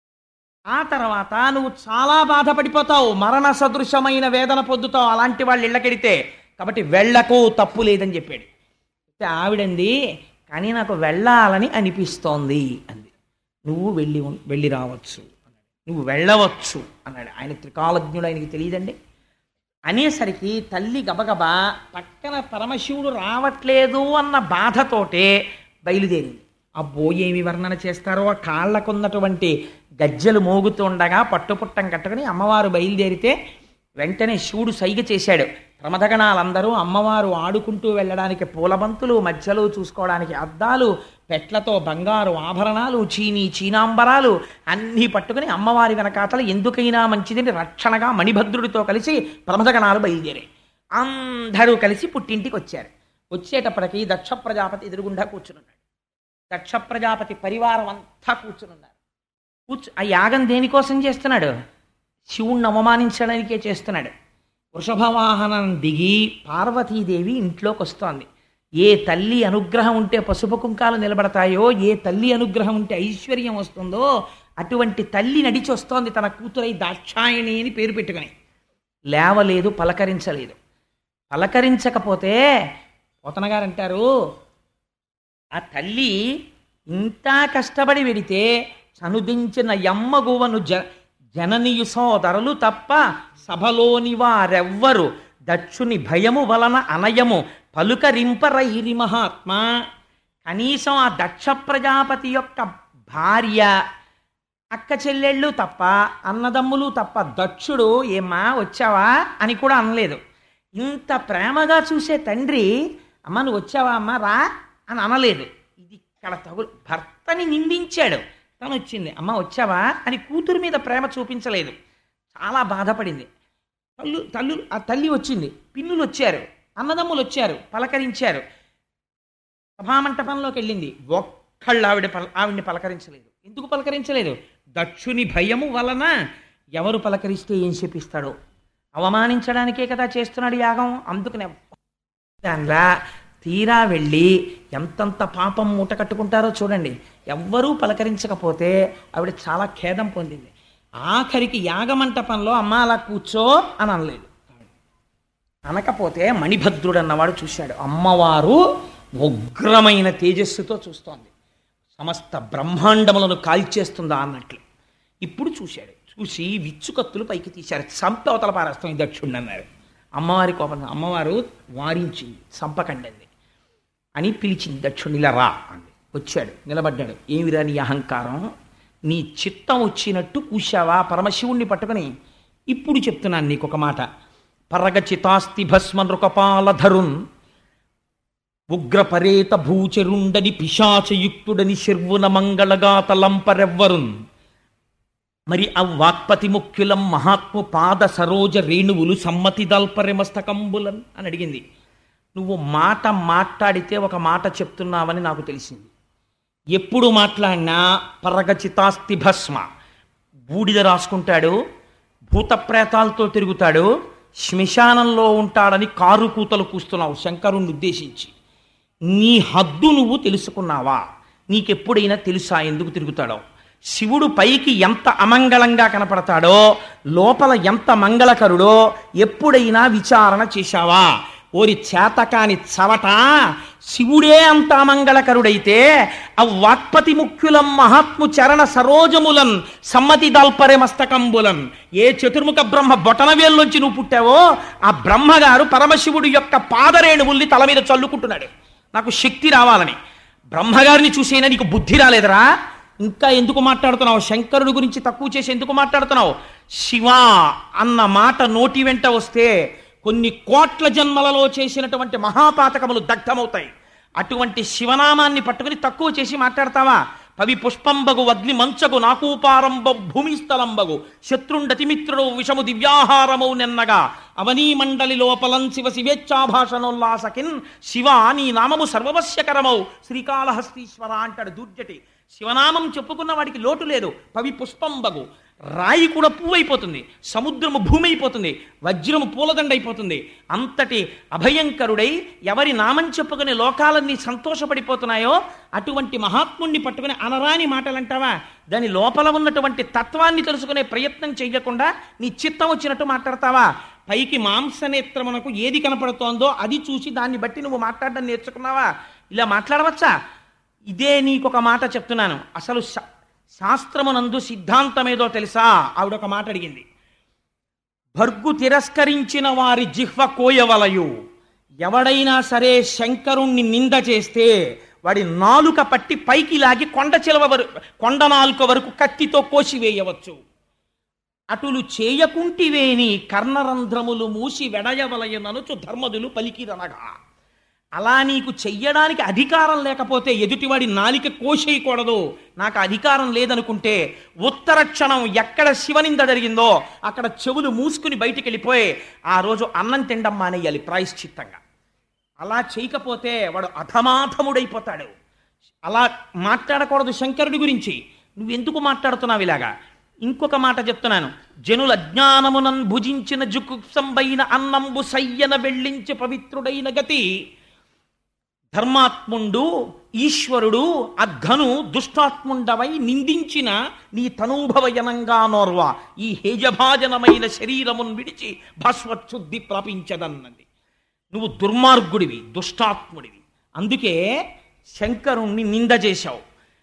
ఆ తర్వాత నువ్వు చాలా బాధపడిపోతావు, మరణ సదృశమైన వేదన పొందుతావు అలాంటి వాళ్ళు ఇళ్ళకెడితే. కాబట్టి వెళ్ళకు, తప్పు లేదని చెప్పాడు. ఆవిడంది, కానీ నాకు వెళ్ళాలని అనిపిస్తోంది అంది. నువ్వు వెళ్ళి వెళ్ళి రావచ్చు అన్నాడు, నువ్వు వెళ్ళవచ్చు అన్నాడు. ఆయన త్రికాలజ్ఞుడు, ఆయనకి తెలియదండి. అనేసరికి తల్లి గబగబా పక్కన పరమశివుడు రావట్లేదు అన్న బాధతోటే బయలుదేరింది. అబ్బో ఏమి వర్ణన చేస్తారో, ఆ కాళ్ళకున్నటువంటి గజ్జలు మోగుతుండగా పట్టుపుట్టం కట్టుకుని అమ్మవారు బయలుదేరితే వెంటనే శివుడు సైగ చేశాడు. ప్రమథగణాలందరూ అమ్మవారు ఆడుకుంటూ వెళ్ళడానికి పూలబంతులు, మధ్యలో చూసుకోవడానికి అద్దాలు, పెట్లతో బంగారు ఆభరణాలు, చీనీ చీనాంబరాలు అన్నీ పట్టుకుని అమ్మవారి వెనకాతల ఎందుకైనా మంచిదని రక్షణగా మణిభద్రుడితో కలిసి ప్రమథగణాలు బయలుదేరాయి. అందరూ కలిసి పుట్టింటికి వచ్చారు. వచ్చేటప్పటికి దక్ష ప్రజాపతి ఎదురుగుండా కూర్చునున్నాడు. దక్ష ప్రజాపతి పరివారం అంతా కూర్చునున్నారు. కూర్చు ఆ యాగం దేనికోసం చేస్తున్నాడు? శివుణ్ణి అవమానించడానికే చేస్తున్నాడు. వృషభవాహనం దిగి పార్వతీదేవి ఇంట్లోకి వస్తోంది. ఏ తల్లి అనుగ్రహం ఉంటే పసుపు కుంకాలు నిలబడతాయో, ఏ తల్లి అనుగ్రహం ఉంటే ఐశ్వర్యం వస్తుందో అటువంటి తల్లి నడిచి వస్తోంది తన కూతురై దాక్షాయణి అని పేరు పెట్టుకుని. లేవలేదు, పలకరించలేదు. పలకరించకపోతే పోతన గారు అంటారు, ఆ తల్లి ఇంత కష్టపడి వెడితే చనుదించిన యమ్మగువను జ జననియు సోదరులు తప్ప సభలోని వారెవ్వరు దక్షుని భయము వలన అనయము పలుకరింపరైరి మహాత్మా. కనీసం ఆ దక్ష ప్రజాపతి యొక్క భార్య, అక్క చెల్లెళ్ళు తప్ప, అన్నదమ్ములు తప్ప దక్షుడు ఏమ్మా వచ్చావా అని కూడా అనలేదు. ఇంత ప్రేమగా చూసే తండ్రి అమ్మ నువ్వు వచ్చావా అమ్మ రా అని అనలేదు. ఇది ఇక్కడ తగులు. భర్తని నిందించాడు, తను వచ్చింది అమ్మ వచ్చావా అని కూతురు మీద ప్రేమ చూపించలేదు. చాలా బాధపడింది. తల్లు తల్లు ఆ తల్లి వచ్చింది, పిన్నులు వచ్చారు, అన్నదమ్ములు వచ్చారు, పలకరించారు. సభామంటపంలోకి వెళ్ళింది, ఒక్కళ్ళు ఆవిడ పల ఆవిడ్ని పలకరించలేదు. ఎందుకు పలకరించలేదు? దక్షుని భయము వలన. ఎవరు పలకరిస్తే ఏం చెప్పిస్తాడో, అవమానించడానికే కదా చేస్తున్నాడు యాగం. అందుకనే దానిలా తీరా వెళ్ళి ఎంతంత పాపం మూట కట్టుకుంటారో చూడండి. ఎవ్వరూ పలకరించకపోతే ఆవిడ చాలా ఖేదం పొందింది. ఆఖరికి యాగమంటపంలో అమ్మ అలా కూర్చో అని అనలేదు. అనకపోతే మణిభద్రుడు అన్నవాడు చూశాడు. అమ్మవారు ఉగ్రమైన తేజస్సుతో చూస్తోంది, సమస్త బ్రహ్మాండములను కాల్చేస్తుందా అన్నట్లు. ఇప్పుడు చూశాడు. చూసి విచ్చుకత్తులు పైకి తీశారు. చంప అవతల పారేస్తాం ఈ దక్షుణ్ణి అన్నారు. అమ్మవారి కోపం. అమ్మవారు వారించింది, చంపకండి అని పిలిచింది. దక్షుణ్ణి ఇలా రా అంది. వచ్చాడు, నిలబడ్డాడు. ఏమిరా నీ అహంకారం? నీ చిత్తం వచ్చినట్టు కూశావా పరమశివుణ్ణి పట్టుకుని? ఇప్పుడు చెప్తున్నాను నీకు ఒక మాట. పరగచితాస్తి భస్మ నృకపాలధరున్ ఉగ్రపరేత భూచరుండని పిశాచయుక్తుడని శర్వున మంగళగాతలంపరెవ్వరున్ మరి ఆ వాక్పతి ముఖ్యులం మహాత్ము పాద సరోజ రేణువులు సమ్మతి దల్పరెమస్తకంబులన్ అని అడిగింది. నువ్వు మాట మాట్లాడితే ఒక మాట చెప్తున్నావని నాకు తెలిసింది. ఎప్పుడు మాట్లాడినా పరగచితాస్తి భస్మ, బూడిద రాసుకుంటాడు, భూతప్రేతాలతో తిరుగుతాడు, శ్మశానంలో ఉంటాడని కారు కూతలు కూస్తున్నావు శంకరుణ్ణి ఉద్దేశించి. నీ హద్దు నువ్వు తెలుసుకున్నావా? నీకెప్పుడైనా తెలుసా ఎందుకు తిరుగుతాడో? శివుడు పైకి ఎంత అమంగళంగా కనపడతాడో లోపల ఎంత మంగళకరుడో ఎప్పుడైనా విచారణ చేశావా? ఓరి చేతకాని చవట, శివుడే అంత అమంగళకరుడైతే ఆ వాక్పతి ముఖ్యులం మహాత్ము చరణ సరోజములన్ సమ్మతి దాల్పరే మస్తకంబులన్, ఏ చతుర్ముఖ బ్రహ్మ బొటనవేల్లోంచి నువ్వు పుట్టావో ఆ బ్రహ్మగారు పరమశివుడు యొక్క పాదరేణువుల్ని తల మీద చల్లుకుంటున్నాడు నాకు శక్తి రావాలని. బ్రహ్మగారిని చూసైనా నీకు బుద్ధి రాలేదరా? ఇంకా ఎందుకు మాట్లాడుతున్నావు? శంకరుడి గురించి తక్కువ చేసి ఎందుకు మాట్లాడుతున్నావు? శివ అన్న మాట నోటి వెంట వస్తే కొన్ని కోట్ల జన్మలలో చేసినటువంటి మహాపాతకములు దగ్ధమవుతాయి. అటువంటి శివనామాన్ని పట్టుకుని తక్కువ చేసి మాట్లాడతావా? పవి పుష్పంబగు అగ్ని మంచగు నాకూపారంబ భూమిస్థలంబగు శత్రుండతిమిత్రుడు విషము దివ్యాహారమౌ నెన్నగా అవనీ మండలి లోపలం శివ శివేచ్ఛాభాషణోల్లాసకిన్ శివ నీ నామము సర్వవశ్యకరమౌ శ్రీకాళహస్తీశ్వర అంటాడు దూర్జటి. శివనామం చెప్పుకున్న వాడికి లోటు లేదు. పవి పుష్పంబగు, రాయి కూడా పువ్వు అయిపోతుంది, సముద్రము భూమి అయిపోతుంది, వజ్రము పూలదండ అయిపోతుంది. అంతటి అభయంకరుడై ఎవరి నామం చెప్పుకుని లోకాలన్నీ సంతోషపడిపోతున్నాయో అటువంటి మహాత్ముణ్ణి పట్టుకుని అనరాని మాటలంటావా? దాని లోపల ఉన్నటువంటి తత్వాన్ని తెలుసుకునే ప్రయత్నం చెయ్యకుండా నీ చిత్తం వచ్చినట్టు మాట్లాడతావా? పైకి మాంసనేత్రమునకు ఏది కనపడుతోందో అది చూసి దాన్ని బట్టి నువ్వు మాట్లాడడం నేర్చుకున్నావా? ఇలా మాట్లాడవచ్చా? ఇదే నీకొక మాట చెప్తున్నాను. అసలు శాస్త్రమునందు సిద్ధాంతమేదో తెలుసా? ఆవిడ ఒక మాట అడిగింది. భర్గు తిరస్కరించిన వారి జిహ్వ కోయవలయు. ఎవడైనా సరే శంకరుణ్ణి నింద చేస్తే వాడి నాలుక పట్టి పైకి లాగి కొండ చిలవ వరకు కొండ నాలుక వరకు కత్తితో కోసివేయవచ్చు. అటులు చేయకుంటివేని కర్ణరంధ్రములు మూసి వెడయవలయననుచు ధర్మదులు పలికిరనగా. అలా నీకు చెయ్యడానికి అధికారం లేకపోతే ఎదుటివాడి నాలిక కోసేయకూడదు, నాకు అధికారం లేదనుకుంటే ఉత్తర క్షణం ఎక్కడ శివనింద జరిగిందో అక్కడ చెవులు మూసుకుని బయటికి వెళ్ళిపోయి ఆ రోజు అన్నం తినడం మానేయాలి ప్రాయశ్చిత్తంగా. అలా చేయకపోతే వాడు అధమాధముడైపోతాడు. అలా మాట్లాడకూడదు శంకరుడి గురించి. నువ్వెందుకు మాట్లాడుతున్నావు ఇలాగా? ఇంకొక మాట చెప్తున్నాను. జనుల అజ్ఞానమునన్ భుజించిన జుకుప్సంబైన అన్నంబు సయ్యన వెళ్ళించి పవిత్రుడైన గతి ధర్మాత్ముండు ఈశ్వరుడు అఘను దుష్టాత్ముండవై నిందించిన నీ తనూభవయనంగా నోర్వ ఈ హేజభాజనమైన శరీరమును విడిచి భాస్వచ్ఛుద్ధి ప్రాపించదన్నది. నువ్వు దుర్మార్గుడివి, దుష్టాత్ముడివి, అందుకే శంకరుణ్ణి నింద చేశావు.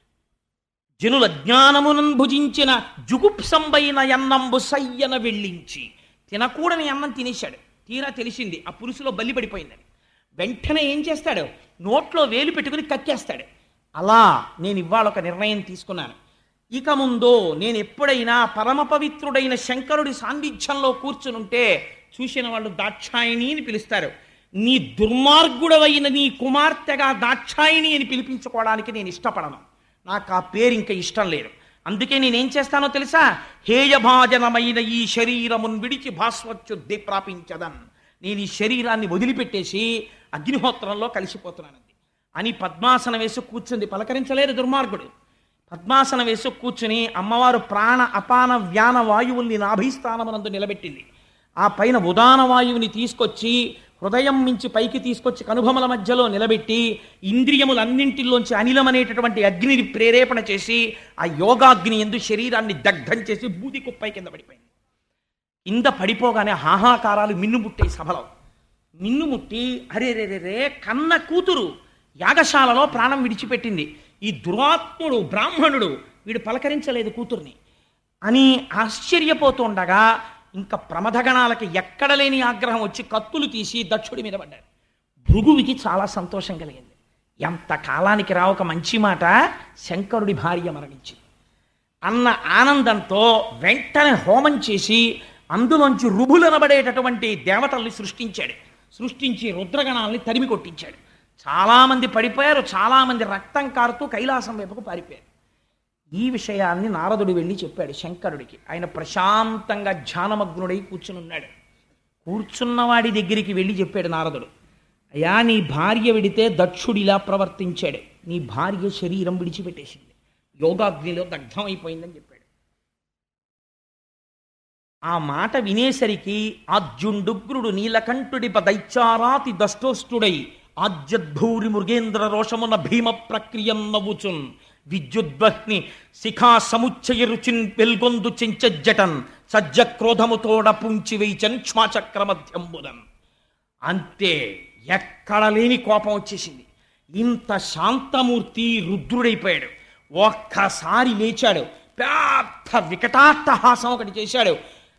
జనుల జ్ఞానమునన్ భుజించిన జుగుప్సంబైన అన్నంబు సయ్యన వెళ్ళించి, తినకూడని అన్నం తినేశాడు. తీరా తెలిసింది ఆ పులుసులో బలి పడిపోయిందని. వెంటనే ఏం చేస్తాడు? నోట్లో వేలు పెట్టుకుని కక్కేస్తాడు. అలా నేను ఇవాళ ఒక నిర్ణయం తీసుకున్నాను. ఇక ముందు నేను ఎప్పుడైనా పరమ పవిత్రుడైన శంకరుడి సాన్నిధ్యంలో కూర్చునుంటే చూసిన వాళ్ళు దాక్షాయిణి అని పిలుస్తారు. నీ దుర్మార్గుడవైన నీ కుమార్తెగా దాక్షాయిణి అని పిలిపించుకోవడానికి నేను ఇష్టపడను. నాకు ఆ పేరు ఇంకా ఇష్టం లేదు. అందుకే నేనేం చేస్తానో తెలుసా? హేయభాజనమైన ఈ శరీరమును విడిచి భాస్వచ్ఛుద్ధి ప్రాపించదన్. నేను ఈ శరీరాన్ని వదిలిపెట్టేసి అగ్నిహోత్రంలో కలిసిపోతున్నానండి అని పద్మాసనం వేసి కూర్చుంది. పలకరించలేదు దుర్మార్గుడు. పద్మాసనం వేసి కూర్చుని అమ్మవారు ప్రాణ అపాన వ్యాన వాయువుల్ని నాభీస్థానమునందు నిలబెట్టింది. ఆ పైన ఉదాన వాయువుని తీసుకొచ్చి హృదయం మించి పైకి తీసుకొచ్చి కనుభముల మధ్యలో నిలబెట్టి ఇంద్రియములన్నింటిలోంచి అనిలం అనేటటువంటి అగ్నిని ప్రేరేపణ చేసి ఆ యోగాగ్ని ఎందు శరీరాన్ని దగ్ధం చేసి బూది కుప్పై కింద పడిపోయింది. కింద పడిపోగానే హాహాకారాలు మిన్నుముట్టాయి సభలో. మిన్నుముట్టి అరే రే రే రే కన్న కూతురు యాగశాలలో ప్రాణం విడిచిపెట్టింది. ఈ దురాత్ముడు బ్రాహ్మణుడు వీడు పలకరించలేదు కూతుర్ని అని ఆశ్చర్యపోతుండగా ఇంకా ప్రమథగణాలకి ఎక్కడ లేని ఆగ్రహం వచ్చి కత్తులు తీసి దక్షుడి మీద పడ్డారు. భృగువికి చాలా సంతోషం కలిగింది. ఎంత కాలానికి రా ఒక మంచి మాట, శంకరుడి భార్య మరణించింది అన్న ఆనందంతో వెంటనే హోమం చేసి అందులోంచి రుభులనబడేటటువంటి దేవతల్ని సృష్టించాడు. సృష్టించి రుద్రగణాలని తరిమి కొట్టించాడు. చాలామంది పడిపోయారు. చాలామంది రక్తం కారుతూ కైలాసం వైపుకు పారిపోయారు. ఈ విషయాన్ని నారదుడు వెళ్ళి చెప్పాడు శంకరుడికి. ఆయన ప్రశాంతంగా ధ్యానమగ్నుడై కూర్చునున్నాడు. కూర్చున్నవాడి దగ్గరికి వెళ్ళి చెప్పాడు నారదుడు, అయ్యా నీ భార్య విడితే దక్షుడిలా ప్రవర్తించాడు. నీ భార్య శరీరం విడిచిపెట్టేసింది, యోగాగ్నిలో దగ్ధం అయిపోయిందని చెప్పాడు. ఆ మాట వినేసరికి ఆద్యుండుగ్రుడు నీలకంఠుడి దైత్యారాతి దష్టోష్టుడై ఆజ్యద్భూరి మృగేంద్ర రోషమున భీమ ప్రక్రియం నవ్వుచున్ విద్యుద్వహ్ని శిఖా సముచ్చయ రుచిన్ వెల్గొందు చెంచజ్జటన్ సజ్జ క్రోధముతోడ పుంచి వేయిచన్ క్ష్మాచక్రమధ్యంబుదన్. అంతే, ఎక్కడ లేని కోపం వచ్చేసింది. ఇంత శాంతమూర్తి రుద్రుడైపోయాడు. ఒక్కసారి లేచాడు, పెద్ద వికటాట్టహాసం ఒకటి చేశాడు.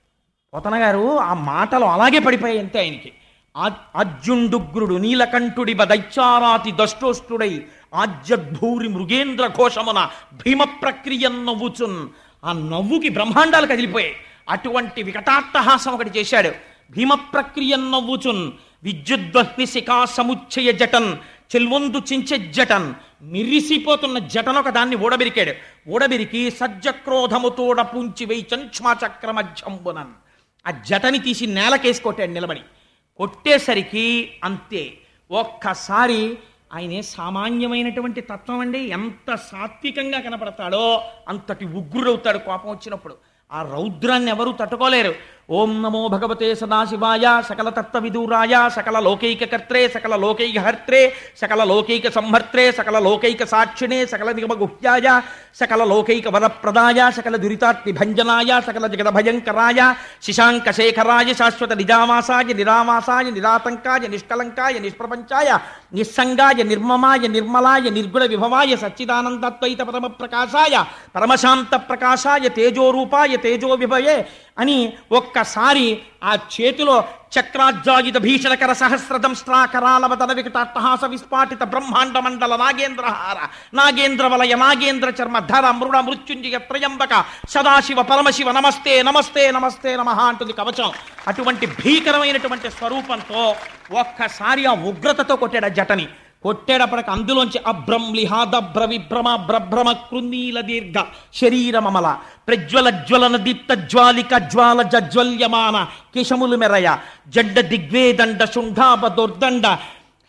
పోతన గారు ఆ మాటలు అలాగే పడిపోయాయి అంతే ఆయనకి. అర్జుండుగ్రుడు నీలకంఠుడి దైత్యారాతి దష్టోష్టుడై ఆజ్యద్భూరి మృగేంద్ర ఘోషమున భీమ ప్రక్రియ నవ్వుచున్. ఆ నవ్వుకి బ్రహ్మాండాలు కదిలిపోయాయి. అటువంటి వికటాట్టహాసం ఒకటి చేశాడు. భీమ ప్రక్రియ నవ్వుచున్ విద్యుద్వహ్ని శిఖా సముచ్చయ జటన్ చెల్వొందు చించె జటన్. మిరిసిపోతున్న జటన్ ఒక దాన్ని ఊడబెరికాడు. ఊడబెరికి సజ్జక్రోధముతోడ పుంచి వేయిచన్ క్ష్మాచక్రమధ్యంబునన్. ఆ జటని తీసి నేలకేసి కొట్టాడు నిలబడి. కొట్టేసరికి అంతే, ఒక్కసారి ఆయనే సామాన్యమైనటువంటి తత్వం అండి. ఎంత సాత్వికంగా కనపడతాడో అంతటి ఉగ్రుడవుతాడు కోపం వచ్చినప్పుడు. ఆ రౌద్రాన్ని ఎవరూ తట్టుకోలేరు. ఓం నమో భగవతే సదాశివాయ సకల తత్వ విదూరాయ సకల లోకైక కర్త్రే సకల లోకైక హర్త్రే సకల లోకైక సంహర్త్రే సకల లోకైక సాక్షిణే సకల నిగమ గుహ్యాయ సకల లోకైక వరప్రదాయ సకల దురితార్తి భంజనాయ సకల జగద భయంకరాయ శశాంక శేఖరాయ శాశ్వత నిజావాసాయ నిరావాసాయ నిరాతంకాయ నిష్కలంకాయ నిష్ప్రపంచాయ నిస్సంగాయ నిర్మమాయ నిర్మలాయ నిర్గుణ విభవాయ సచ్చిదానందద్వైత పరమ ప్రకాశాయ పరమశాంత ప్రకాశాయ తేజోరూపాయ తేజో విభయే అని ఒక్కసారి ఆ చేతిలో చక్రాజ్జాయుధ భీషణకర సహస్రదంష్ట్రాకరాలవతన వికటాట్టహాస విస్ఫాటిత బ్రహ్మాండ మండల నాగేంద్రహార నాగేంద్ర వలయ నాగేంద్ర చర్మ ధర మృడ మృత్యుంజయ త్రయంబక సదాశివ పరమశివ నమస్తే నమస్తే నమస్తే నమః అంటుంది కవచం. అటువంటి భీకరమైనటువంటి స్వరూపంతో ఒక్కసారి ఆ ఉగ్రతతో కొట్టాడు ఆ జటని. కొట్టేటప్పటికి అందులోంచి అభ్రం లిహాదభ్ర విభ్రమ భ్రభ్రమ కృన్నీల దీర్ఘ శరీరమమల ప్రజ్వల జ్వలన దీప్త జ్వాలిక జ్వాల జజ్వల్యమాన కేశములు మెరయ జడ్డ దిగ్వేదండ శుంఠాప దుర్దండ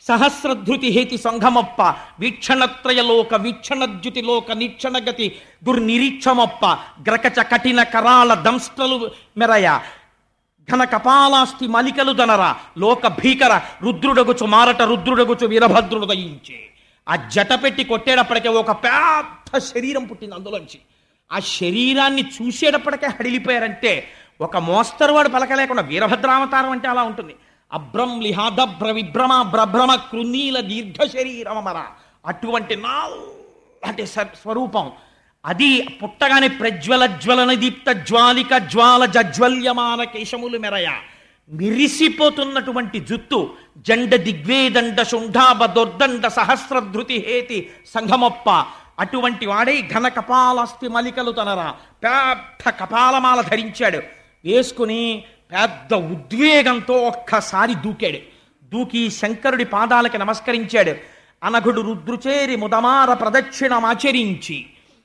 సహస్రధృతి హేతి సంఘమప్ప వీక్షణత్రయలోక వీక్షణద్యుతిలోక నీక్షణగతి దుర్నిరీక్షమప్ప గ్రకచ కఠిన కరాళ దంస్ట్రలు మెరయ ఘన కపాలాస్తి మలికలు దనర లోక భీకర రుద్రుడగుచు మారట రుద్రుడగుచు వీరభద్రుడు దయించే. ఆ జట పెట్టి కొట్టేటప్పటికే ఒక పెద్ద శరీరం పుట్టింది అందులోంచి. ఆ శరీరాన్ని చూసేటప్పటికే హడిలిపోయారంటే ఒక మోస్తరువాడు పలకలేకుండా వీరభద్రావతారం అంటే అలా ఉంటుంది. అభ్రం లిహాదభ్ర విభ్రమ భ్రభ్రమ కృనీల దీర్ఘ శరీరమర అటువంటి నాటి స్వరూపం. అది పుట్టగానే ప్రజ్వల జ్వలన దీప్త జ్వాలిక జ్వాల జజ్వల్యమాన కేశములు మెరయ మిరిసిపోతున్నటువంటి జుత్తు జండ దిగ్వేదండ శుంఠాబ దొర్దండ సహస్రధృతి హేతి సంఘమొప్ప అటువంటి వాడై ఘన కపాలస్తి మలికలు తనరా పెద్ద కపాలమాల ధరించాడు. వేసుకుని పెద్ద ఉద్వేగంతో ఒక్కసారి దూకాడు. దూకి శంకరుడి పాదాలకి నమస్కరించాడు. అనఘుడు రుద్రుచేరి ముదమార ప్రదక్షిణమాచరించి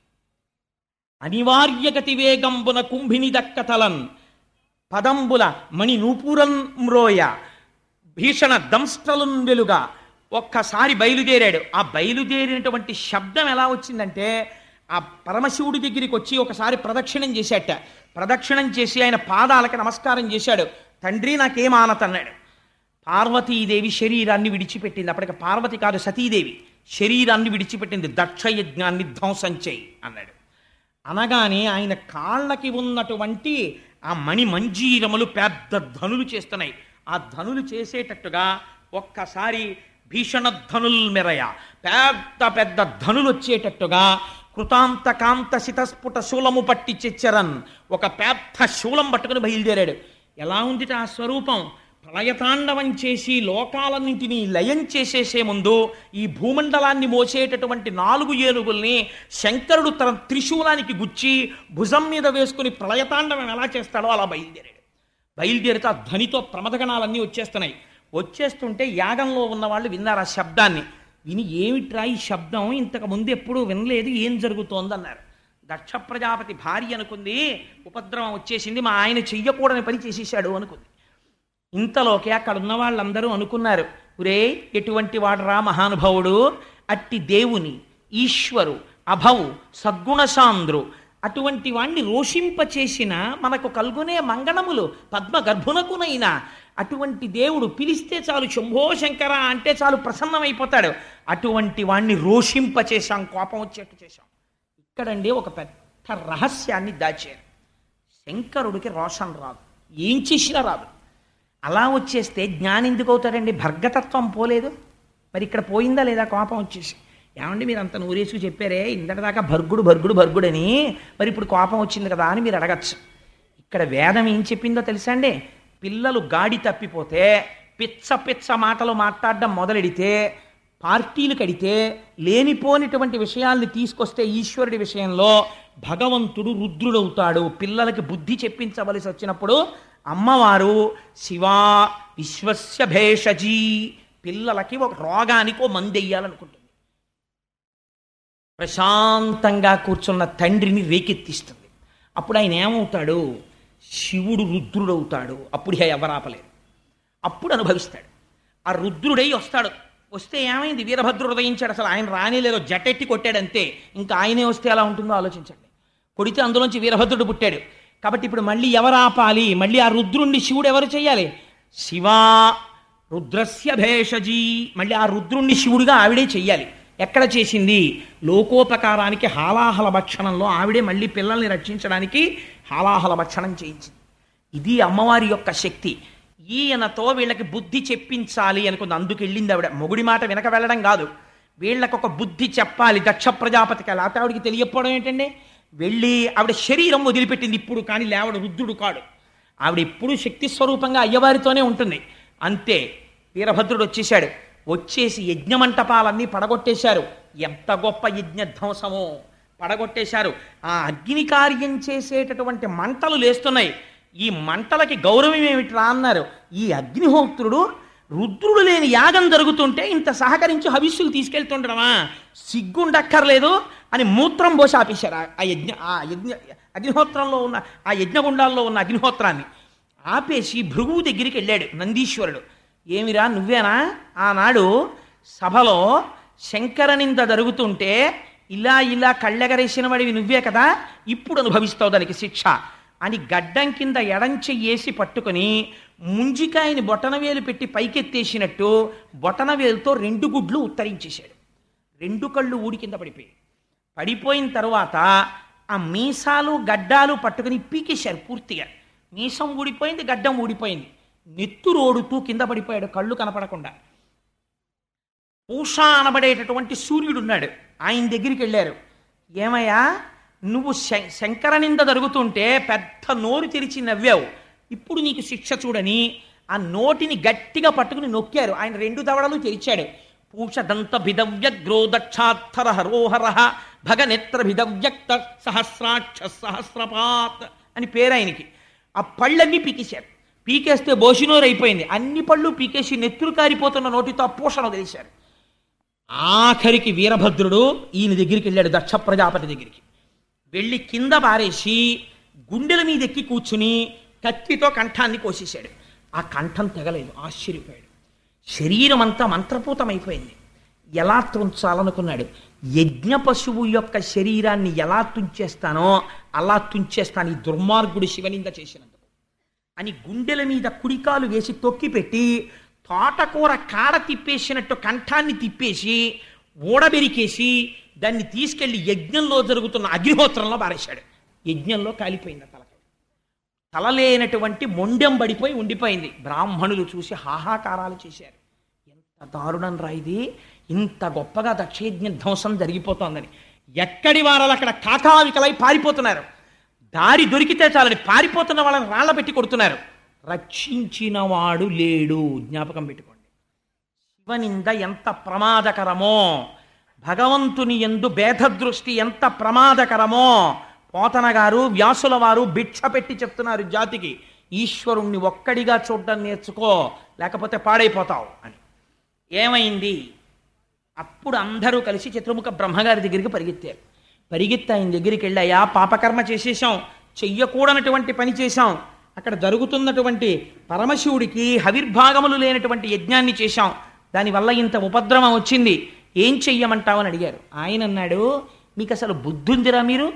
అనివార్యగతి వేగంబున కుంభిని దక్కతలన్ పదంబుల మణి నూపురం మ్రోయ భీషణ దంస్ట్రలున్ వెలుగా ఒక్కసారి బయలుదేరాడు. ఆ బయలుదేరినటువంటి శబ్దం ఎలా వచ్చిందంటే ఆ పరమశివుడి దగ్గరికి వచ్చి ఒకసారి ప్రదక్షిణం చేశాట. ప్రదక్షిణం చేసి ఆయన పాదాలకి నమస్కారం చేశాడు. తండ్రి నాకేం ఆనత అన్నాడు. పార్వతీదేవి శరీరాన్ని విడిచిపెట్టింది. అప్పటికి పార్వతి కాదు సతీదేవి శరీరాన్ని విడిచిపెట్టింది. దక్షయజ్ఞాన్ని ధ్వంసం చేయి అన్నాడు. అనగానే ఆయన కాళ్ళకి ఉన్నటువంటి ఆ మణి మంజీరములు పెద్ద ధనులు చేస్తున్నాయి. ఆ ధనులు చేసేటట్టుగా ఒక్కసారి భీషణ ధనుల్ మెరయ పెద్ద పెద్ద ధనులు వచ్చేటట్టుగా కృతాంత కాంత శితస్ఫుట శూలము పట్టి చెచ్చరన్ ఒక పెద్ద శూలం పట్టుకుని బయలుదేరాడు. ఎలా ఉంది ఆ స్వరూపం? ప్రళయతాండవం చేసి లోకాలన్నింటినీ లయం చేసేసే ముందు ఈ భూమండలాన్ని మోసేటటువంటి నాలుగు ఏనుగుల్ని శంకరుడు తన త్రిశూలానికి గుచ్చి భుజం మీద వేసుకుని ప్రళయతాండవం ఎలా చేస్తాడో అలా బయలుదేరాడు. బయలుదేరితే ఆ ధ్వనితో ప్రమదగణాలన్నీ వచ్చేస్తున్నాయి. వచ్చేస్తుంటే యాగంలో ఉన్న వాళ్ళు విన్నారు ఆ శబ్దాన్ని. విని ఏమిట్రా ఈ శబ్దం, ఇంతకు ముందు ఎప్పుడూ వినలేదు, ఏం జరుగుతోంది అన్నారు. దక్ష ప్రజాపతి భార్య అనుకుంది ఉపద్రవం వచ్చేసింది, మా ఆయన చెయ్యకూడని పని చేసేసాడు అనుకుంది. ఇంతలోకి అక్కడ ఉన్న వాళ్ళందరూ అనుకున్నారు, ఒరే ఎటువంటి వాడరా మహానుభావుడు, అట్టి దేవుని ఈశ్వరు అభవు సద్గుణసాంద్రు అటువంటి వాణ్ణి రోషింపచేసిన మనకు కల్గొనే మంగళములు పద్మ గర్భునకునైనా అటువంటి దేవుడు పిలిస్తే చాలు శంభో శంకర అంటే చాలు ప్రసన్నమైపోతాడు. అటువంటి వాణ్ణి రోషింపచేశాం, కోపం వచ్చేట్టు చేశాం. ఇక్కడండి ఒక పెద్ద రహస్యాన్ని దాచారు. శంకరుడికి రోషం రాదు, ఏం చేసినా రాదు. అలా వచ్చేస్తే జ్ఞానం ఎందుకు అవుతాడండి? భర్గతత్వం పోలేదు. మరి ఇక్కడ పోయిందా లేదా కోపం వచ్చేసి? ఏమండి మీరు అంత నూరేసుకు చెప్పారే ఇంతటిదాకా భర్గుడు భర్గుడు భర్గుడని, మరి ఇప్పుడు కోపం వచ్చింది కదా అని మీరు అడగచ్చు. ఇక్కడ వేదం ఏం చెప్పిందో తెలుసా అండి? పిల్లలు గాడి తప్పిపోతే పిచ్చ పిచ్చ మాటలు మాట్లాడడం మొదలెడితే, పార్టీలు కడితే, లేనిపోనిటువంటి విషయాల్ని తీసుకొస్తే ఈశ్వరుడి విషయంలో భగవంతుడు రుద్రుడవుతాడు. పిల్లలకి బుద్ధి చెప్పించవలసి వచ్చినప్పుడు అమ్మవారు శివా విశ్వస్య భేషజీ పిల్లలకి ఒక రోగానికి ఓ మందెయ్యాలనుకుంటుంది. ప్రశాంతంగా కూర్చున్న తండ్రిని రేకెత్తిస్తుంది. అప్పుడు ఆయన ఏమవుతాడు? శివుడు రుద్రుడవుతాడు. అప్పుడు ఎవరాపలేరు, అప్పుడు అనుభవిస్తాడు. ఆ రుద్రుడై వస్తాడు. వస్తే ఏమైంది? వీరభద్రుడు ఉదయించాడు. అసలు ఆయన రానేలేదో జటెట్టి కొట్టాడంతే. ఇంకా ఆయనే వస్తే ఎలా ఉంటుందో ఆలోచించండి. కొడితే అందులోంచి వీరభద్రుడు పుట్టాడు. కాబట్టి ఇప్పుడు మళ్ళీ ఎవరు ఆపాలి? మళ్ళీ ఆ రుద్రుణ్ణి శివుడు ఎవరు చేయాలి? శివా రుద్రస్య భేషజీ మళ్ళీ ఆ రుద్రుణ్ణి శివుడిగా ఆవిడే చెయ్యాలి. ఎక్కడ చేసింది? లోకోపకారానికి హాలాహల భక్షణంలో ఆవిడే మళ్ళీ పిల్లల్ని రక్షించడానికి హాలాహల భక్షణం చేయించింది. ఇది అమ్మవారి యొక్క శక్తి. ఈయనతో వీళ్ళకి బుద్ధి చెప్పించాలి అనుకుంది. అందుకు వెళ్ళింది ఆవిడ. మొగుడి మాట వెనక వెళ్ళడం కాదు, వీళ్ళకు ఒక బుద్ధి చెప్పాలి దక్ష ప్రజాపతికి. అలా ఆవిడికి తెలియకపోవడం ఏంటండి? వెళ్ళి ఆవిడ శరీరం వదిలిపెట్టింది ఇప్పుడు, కానీ లేవడ రుద్రుడు కాడు. ఆవిడ ఎప్పుడూ శక్తి స్వరూపంగా అయ్యవారితోనే ఉంటుంది. అంతే వీరభద్రుడు వచ్చేశాడు. వచ్చేసి యజ్ఞమంటపాలన్నీ పడగొట్టేశారు. ఎంత గొప్ప యజ్ఞ ధ్వంసమో పడగొట్టేశారు. ఆ అగ్ని కార్యం చేసేటటువంటి మంటలు లేస్తున్నాయి. ఈ మంటలకి గౌరవం ఏమిట్రా అన్నారు. ఈ అగ్నిహోత్రుడు రుద్రుడు లేని యాగం జరుగుతుంటే ఇంత సహకరించి హవిస్సులు తీసుకెళ్తుండడమా? సిగ్గుండక్కర్లేదు అని మూత్రం పోసి ఆపేశారు ఆ యజ్ఞ ఆ యజ్ఞ అగ్నిహోత్రంలో ఉన్న ఆ యజ్ఞగుండాల్లో ఉన్న అగ్నిహోత్రాన్ని ఆపేసి భృగువు దగ్గరికి వెళ్ళాడు నందీశ్వరుడు. ఏమిరా నువ్వేనా ఆనాడు సభలో శంకరనింద జరుగుతుంటే ఇలా ఇలా కళ్ళెగరేసిన వాడివి నువ్వే కదా, ఇప్పుడు అనుభవిస్తావు దానికి శిక్ష అని గడ్డం కింద ఎడంచెయ్యేసి పట్టుకొని ముంజికాయని బొటనవేలు పెట్టి పైకెత్తేసినట్టు బొటనవేలుతో రెండు గుడ్లు ఉత్తరించేశాడు. రెండు కళ్ళు ఊడి కింద పడిపోయాయి. పడిపోయిన తర్వాత ఆ మీసాలు గడ్డాలు పట్టుకుని పీకేశారు పూర్తిగా. మీసం ఊడిపోయింది, గడ్డం ఊడిపోయింది. నెత్తురోడుతూ కింద పడిపోయాడు కళ్ళు కనపడకుండా. పూష అనబడేటటువంటి సూర్యుడు ఉన్నాడు, ఆయన దగ్గరికి వెళ్ళారు. ఏమయ్యా నువ్వు శంకరనింద జరుగుతుంటే పెద్ద నోరు తెరిచి నవ్వావు, ఇప్పుడు నీకు శిక్ష చూడని ఆ నోటిని గట్టిగా పట్టుకుని నొక్కారు. ఆయన రెండు దవడలు తెరిచాడు. పూషదంత భిదవ్యగ్రో దక్షాత్తర హరోహర భగనేత్ర భిదవ్యక్త సహస్రాక్ష సహస్రపాత్ అని పేరు ఆయనకి. ఆ పళ్ళన్నీ పీకేశారు. పీకేస్తే బోషినోరు అయిపోయింది. అన్ని పళ్ళు పీకేసి నెత్తురు కారిపోతున్న నోటితో ఆ పూషణ వదిలేశారు. ఆఖరికి వీరభద్రుడు ఈయన దగ్గరికి వెళ్ళాడు, దక్ష ప్రజాపతి దగ్గరికి వెళ్ళి కింద పారేసి గుండెల మీద ఎక్కి కూర్చుని కత్తితో కంఠాన్ని కోసేశాడు. ఆ కంఠం తెగలేదు. ఆశ్చర్యపోయాడు. శరీరం అంతా మంత్రపూతమైపోయింది. ఎలా తుంచాలనుకున్నాడు. యజ్ఞ పశువు యొక్క శరీరాన్ని ఎలా తుంచేస్తానో అలా తుంచేస్తాను ఈ దుర్మార్గుడు శివనింద చేసినందుకు అని గుండెల మీద కుడికాలు వేసి తొక్కి పెట్టి తోటకూర కాడ తిప్పేసినట్టు కంఠాన్ని తిప్పేసి ఊడబెరికేసి దాన్ని తీసుకెళ్లి యజ్ఞంలో జరుగుతున్న అగ్నిహోత్రంలో పారేశాడు. యజ్ఞంలో కాలిపోయింది తల. తలలేనటువంటి మొండెం పడిపోయి ఉండిపోయింది. బ్రాహ్మణులు చూసి హాహాకారాలు చేశారు. ఎంత దారుణం రా ఇది, ఇంత గొప్పగా దక్షయజ్ఞ ధ్వంసం జరిగిపోతోందని. ఎక్కడి వారాలు అక్కడ కాకావికలై పారిపోతున్నారు. దారి దొరికితే చాలని పారిపోతున్న వాళ్ళని రాళ్ల పెట్టి కొడుతున్నారు. రక్షించిన వాడు లేడు. జ్ఞాపకం పెట్టుకోండి. శివనింద ఎంత ప్రమాదకరమో, భగవంతుని యందు భేదదృష్టి ఎంత ప్రమాదకరమో పోతన గారు వ్యాసుల వారు భిక్ష పెట్టి చెప్తున్నారు జాతికి. ఈశ్వరుణ్ణి ఒక్కడిగా చూడడం నేర్చుకో, లేకపోతే పాడైపోతావు అని. ఏమైంది? అప్పుడు అందరూ కలిసి చతుర్ముఖ బ్రహ్మగారి దగ్గరికి పరిగెత్తారు. పరిగెత్తి ఆయన దగ్గరికి వెళ్ళాయా, పాపకర్మ చేసేసాం, చెయ్యకూడనటువంటి పని చేశాం, అక్కడ జరుగుతున్నటువంటి పరమశివుడికి హవిర్భాగములు లేనటువంటి యజ్ఞాన్ని చేశాం, దానివల్ల ఇంత ఉపద్రవం వచ్చింది, ఏం చెయ్యమంటావని అడిగారు. ఆయన అన్నాడు, మీకు అసలు బుద్ధుందిరా మీరు?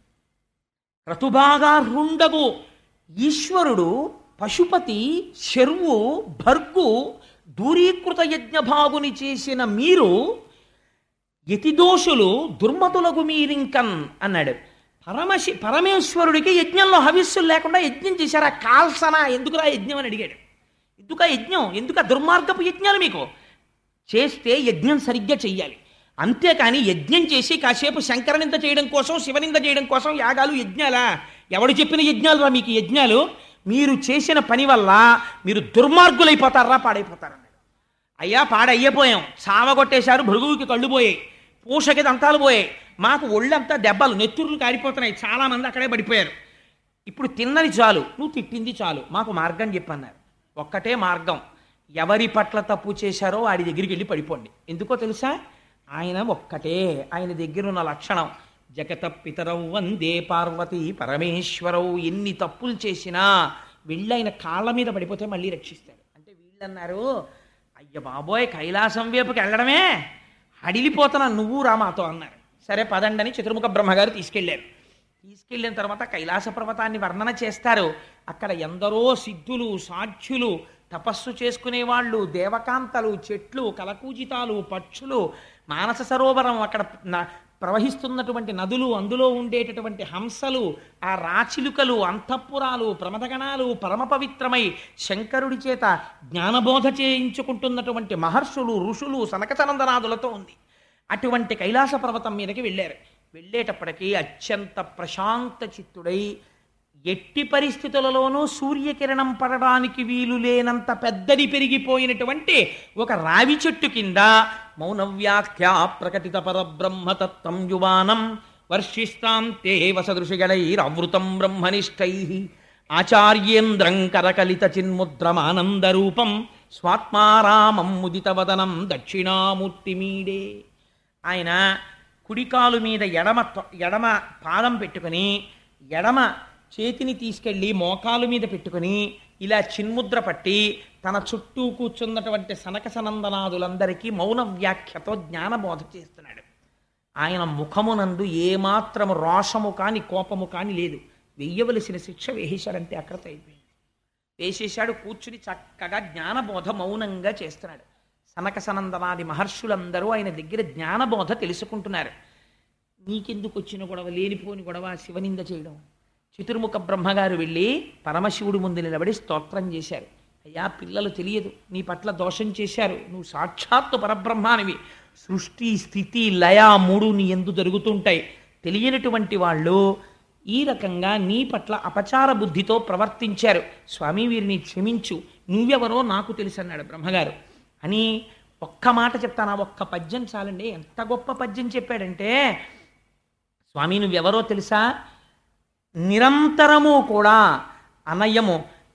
క్రతుబాగా రుండగు ఈశ్వరుడు పశుపతి శర్వు భర్గు దూరీకృత యజ్ఞభాగుని చేసిన మీరు యతిదోషులు దుర్మతులకు మీరింకన్ అన్నాడు. పరమశి పరమేశ్వరుడికి యజ్ఞంలో హవిస్సులు లేకుండా యజ్ఞం చేశారా? కాల్సన ఎందుకురా యజ్ఞం అని అడిగాడు. ఎందుక యజ్ఞం, ఎందుక దుర్మార్గపు యజ్ఞాలు? మీకు చేస్తే యజ్ఞం సరిగ్గా చెయ్యాలి, అంతేకాని యజ్ఞం చేసి కాసేపు శంకరనింద చేయడం కోసం శివనింద చేయడం కోసం యాగాలు యజ్ఞాలా? ఎవడు చెప్పిన యజ్ఞాలు రా మీకు యజ్ఞాలు? మీరు చేసిన పని వల్ల మీరు దుర్మార్గులైపోతారా, పాడైపోతారన్నాడు. అయ్యా పాడయ్యిపోయాం, చావగొట్టేశారు, భృగువుకి కళ్ళు పోయాయి, పూషకి దంతాలు పోయాయి, మాకు ఒళ్ళంతా దెబ్బలు నెత్తురులు కారిపోతున్నాయి, చాలామంది అక్కడే పడిపోయారు. ఇప్పుడు తిన్నది చాలు, నువ్వు తిట్టింది చాలు, మాకు మార్గం చెప్పన్నారు. ఒక్కటే మార్గం, ఎవరి పట్ల తప్పు చేశారో వాడి దగ్గరికి వెళ్ళి పడిపోండి. ఎందుకో తెలుసా? ఆయన ఒక్కటే, ఆయన దగ్గర ఉన్న లక్షణం జగత పితరవు వందే పార్వతి పరమేశ్వరవు. ఎన్ని తప్పులు చేసినా వీళ్ళు ఆయన కాళ్ళ మీద పడిపోతే మళ్ళీ రక్షిస్తాడు. అంటే వీళ్ళన్నారు, అయ్య బాబోయ్ కైలాసం వైపుకి వెళ్ళడమే అడిలిపోతున్నా, నువ్వు రామాతో అన్నారు. సరే పదండి అని చతుర్ముఖ బ్రహ్మగారు తీసుకెళ్లారు. తీసుకెళ్ళిన తర్వాత కైలాస పర్వతాన్ని వర్ణన చేస్తారు. అక్కడ ఎందరో సిద్ధులు సాధ్యులు తపస్సు చేసుకునేవాళ్ళు, దేవకాంతలు, చెట్లు, కలకూజితాలు, పక్షులు, మానస సరోవరం, అక్కడ ప్రవహిస్తున్నటువంటి నదులు, అందులో ఉండేటటువంటి హంసలు, ఆ రాచిలుకలు, అంతఃపురాలు, ప్రమదగణాలు, పరమ పవిత్రమై శంకరుడి చేత జ్ఞానబోధ చేయించుకుంటున్నటువంటి మహర్షులు, ఋషులు, సనకసనందనాదులతో ఉంది. అటువంటి కైలాస పర్వతం మీదకి వెళ్ళారు. వెళ్ళేటప్పటికీ అత్యంత ప్రశాంత చిత్తుడై, ఎట్టి పరిస్థితులలోనూ సూర్యకిరణం పడడానికి వీలు లేనంత పెద్దది పెరిగిపోయినటువంటి ఒక రావి చెట్టు కింద మౌనవ్యాఖ్యా ప్రకటిత పరబ్రహ్మతత్వం యువానం వర్షిస్తాం తే వసదృషిగణైరవృతం బ్రహ్మనిష్టై ఆచార్యేంద్రం కరకలిత చిన్ముద్రమానందరూపం స్వాత్మారామం ముదితవదనం దక్షిణామూర్తిమీడే. ఆయన కుడికాలు మీద ఎడమ ఎడమ పాదం పెట్టుకుని ఎడమ చేతిని తీసుకెళ్ళి మోకాలు మీద పెట్టుకుని ఇలా చిన్ముద్ర పట్టి తన చుట్టూ కూర్చున్నటువంటి సనక సనందనాదులందరికీ మౌన వ్యాఖ్యతో జ్ఞానబోధ చేస్తున్నాడు. ఆయన ముఖమునందు ఏమాత్రము రోషము కాని కోపము కాని లేదు. వెయ్యవలసిన శిక్ష వేసేశాడంతే, అక్కడతో అయిపోయింది. వేసేశాడు, కూర్చుని చక్కగా జ్ఞానబోధ మౌనంగా చేస్తున్నాడు. సనక సనందనాది మహర్షులందరూ ఆయన దగ్గర జ్ఞానబోధ తెలుసుకుంటున్నారు. నీకెందుకు వచ్చిన గొడవ, లేనిపోని గొడవ, శివనింద చేయడం. చతుర్ముఖ బ్రహ్మగారు వెళ్ళి పరమశివుడి ముందు నిలబడి స్తోత్రం చేశారు. అయ్యా, పిల్లలు తెలియదు, నీ పట్ల దోషం చేశారు, నువ్వు సాక్షాత్తు పరబ్రహ్మానివి, సృష్టి స్థితి లయ మూడు నీ ఎందు జరుగుతుంటాయి. తెలియనటువంటి వాళ్ళు ఈ రకంగా నీ పట్ల అపచార బుద్ధితో ప్రవర్తించారు. స్వామి, వీరిని క్షమించు, నువ్వెవరో నాకు తెలుసు అన్నాడు బ్రహ్మగారు. అని ఒక్క మాట చెప్తాను, ఒక్క పద్యం చాలండి. ఎంత గొప్ప పద్యం చెప్పాడంటే, స్వామి నువ్వెవరో తెలుసా, నిరంతరము కూడా అనయము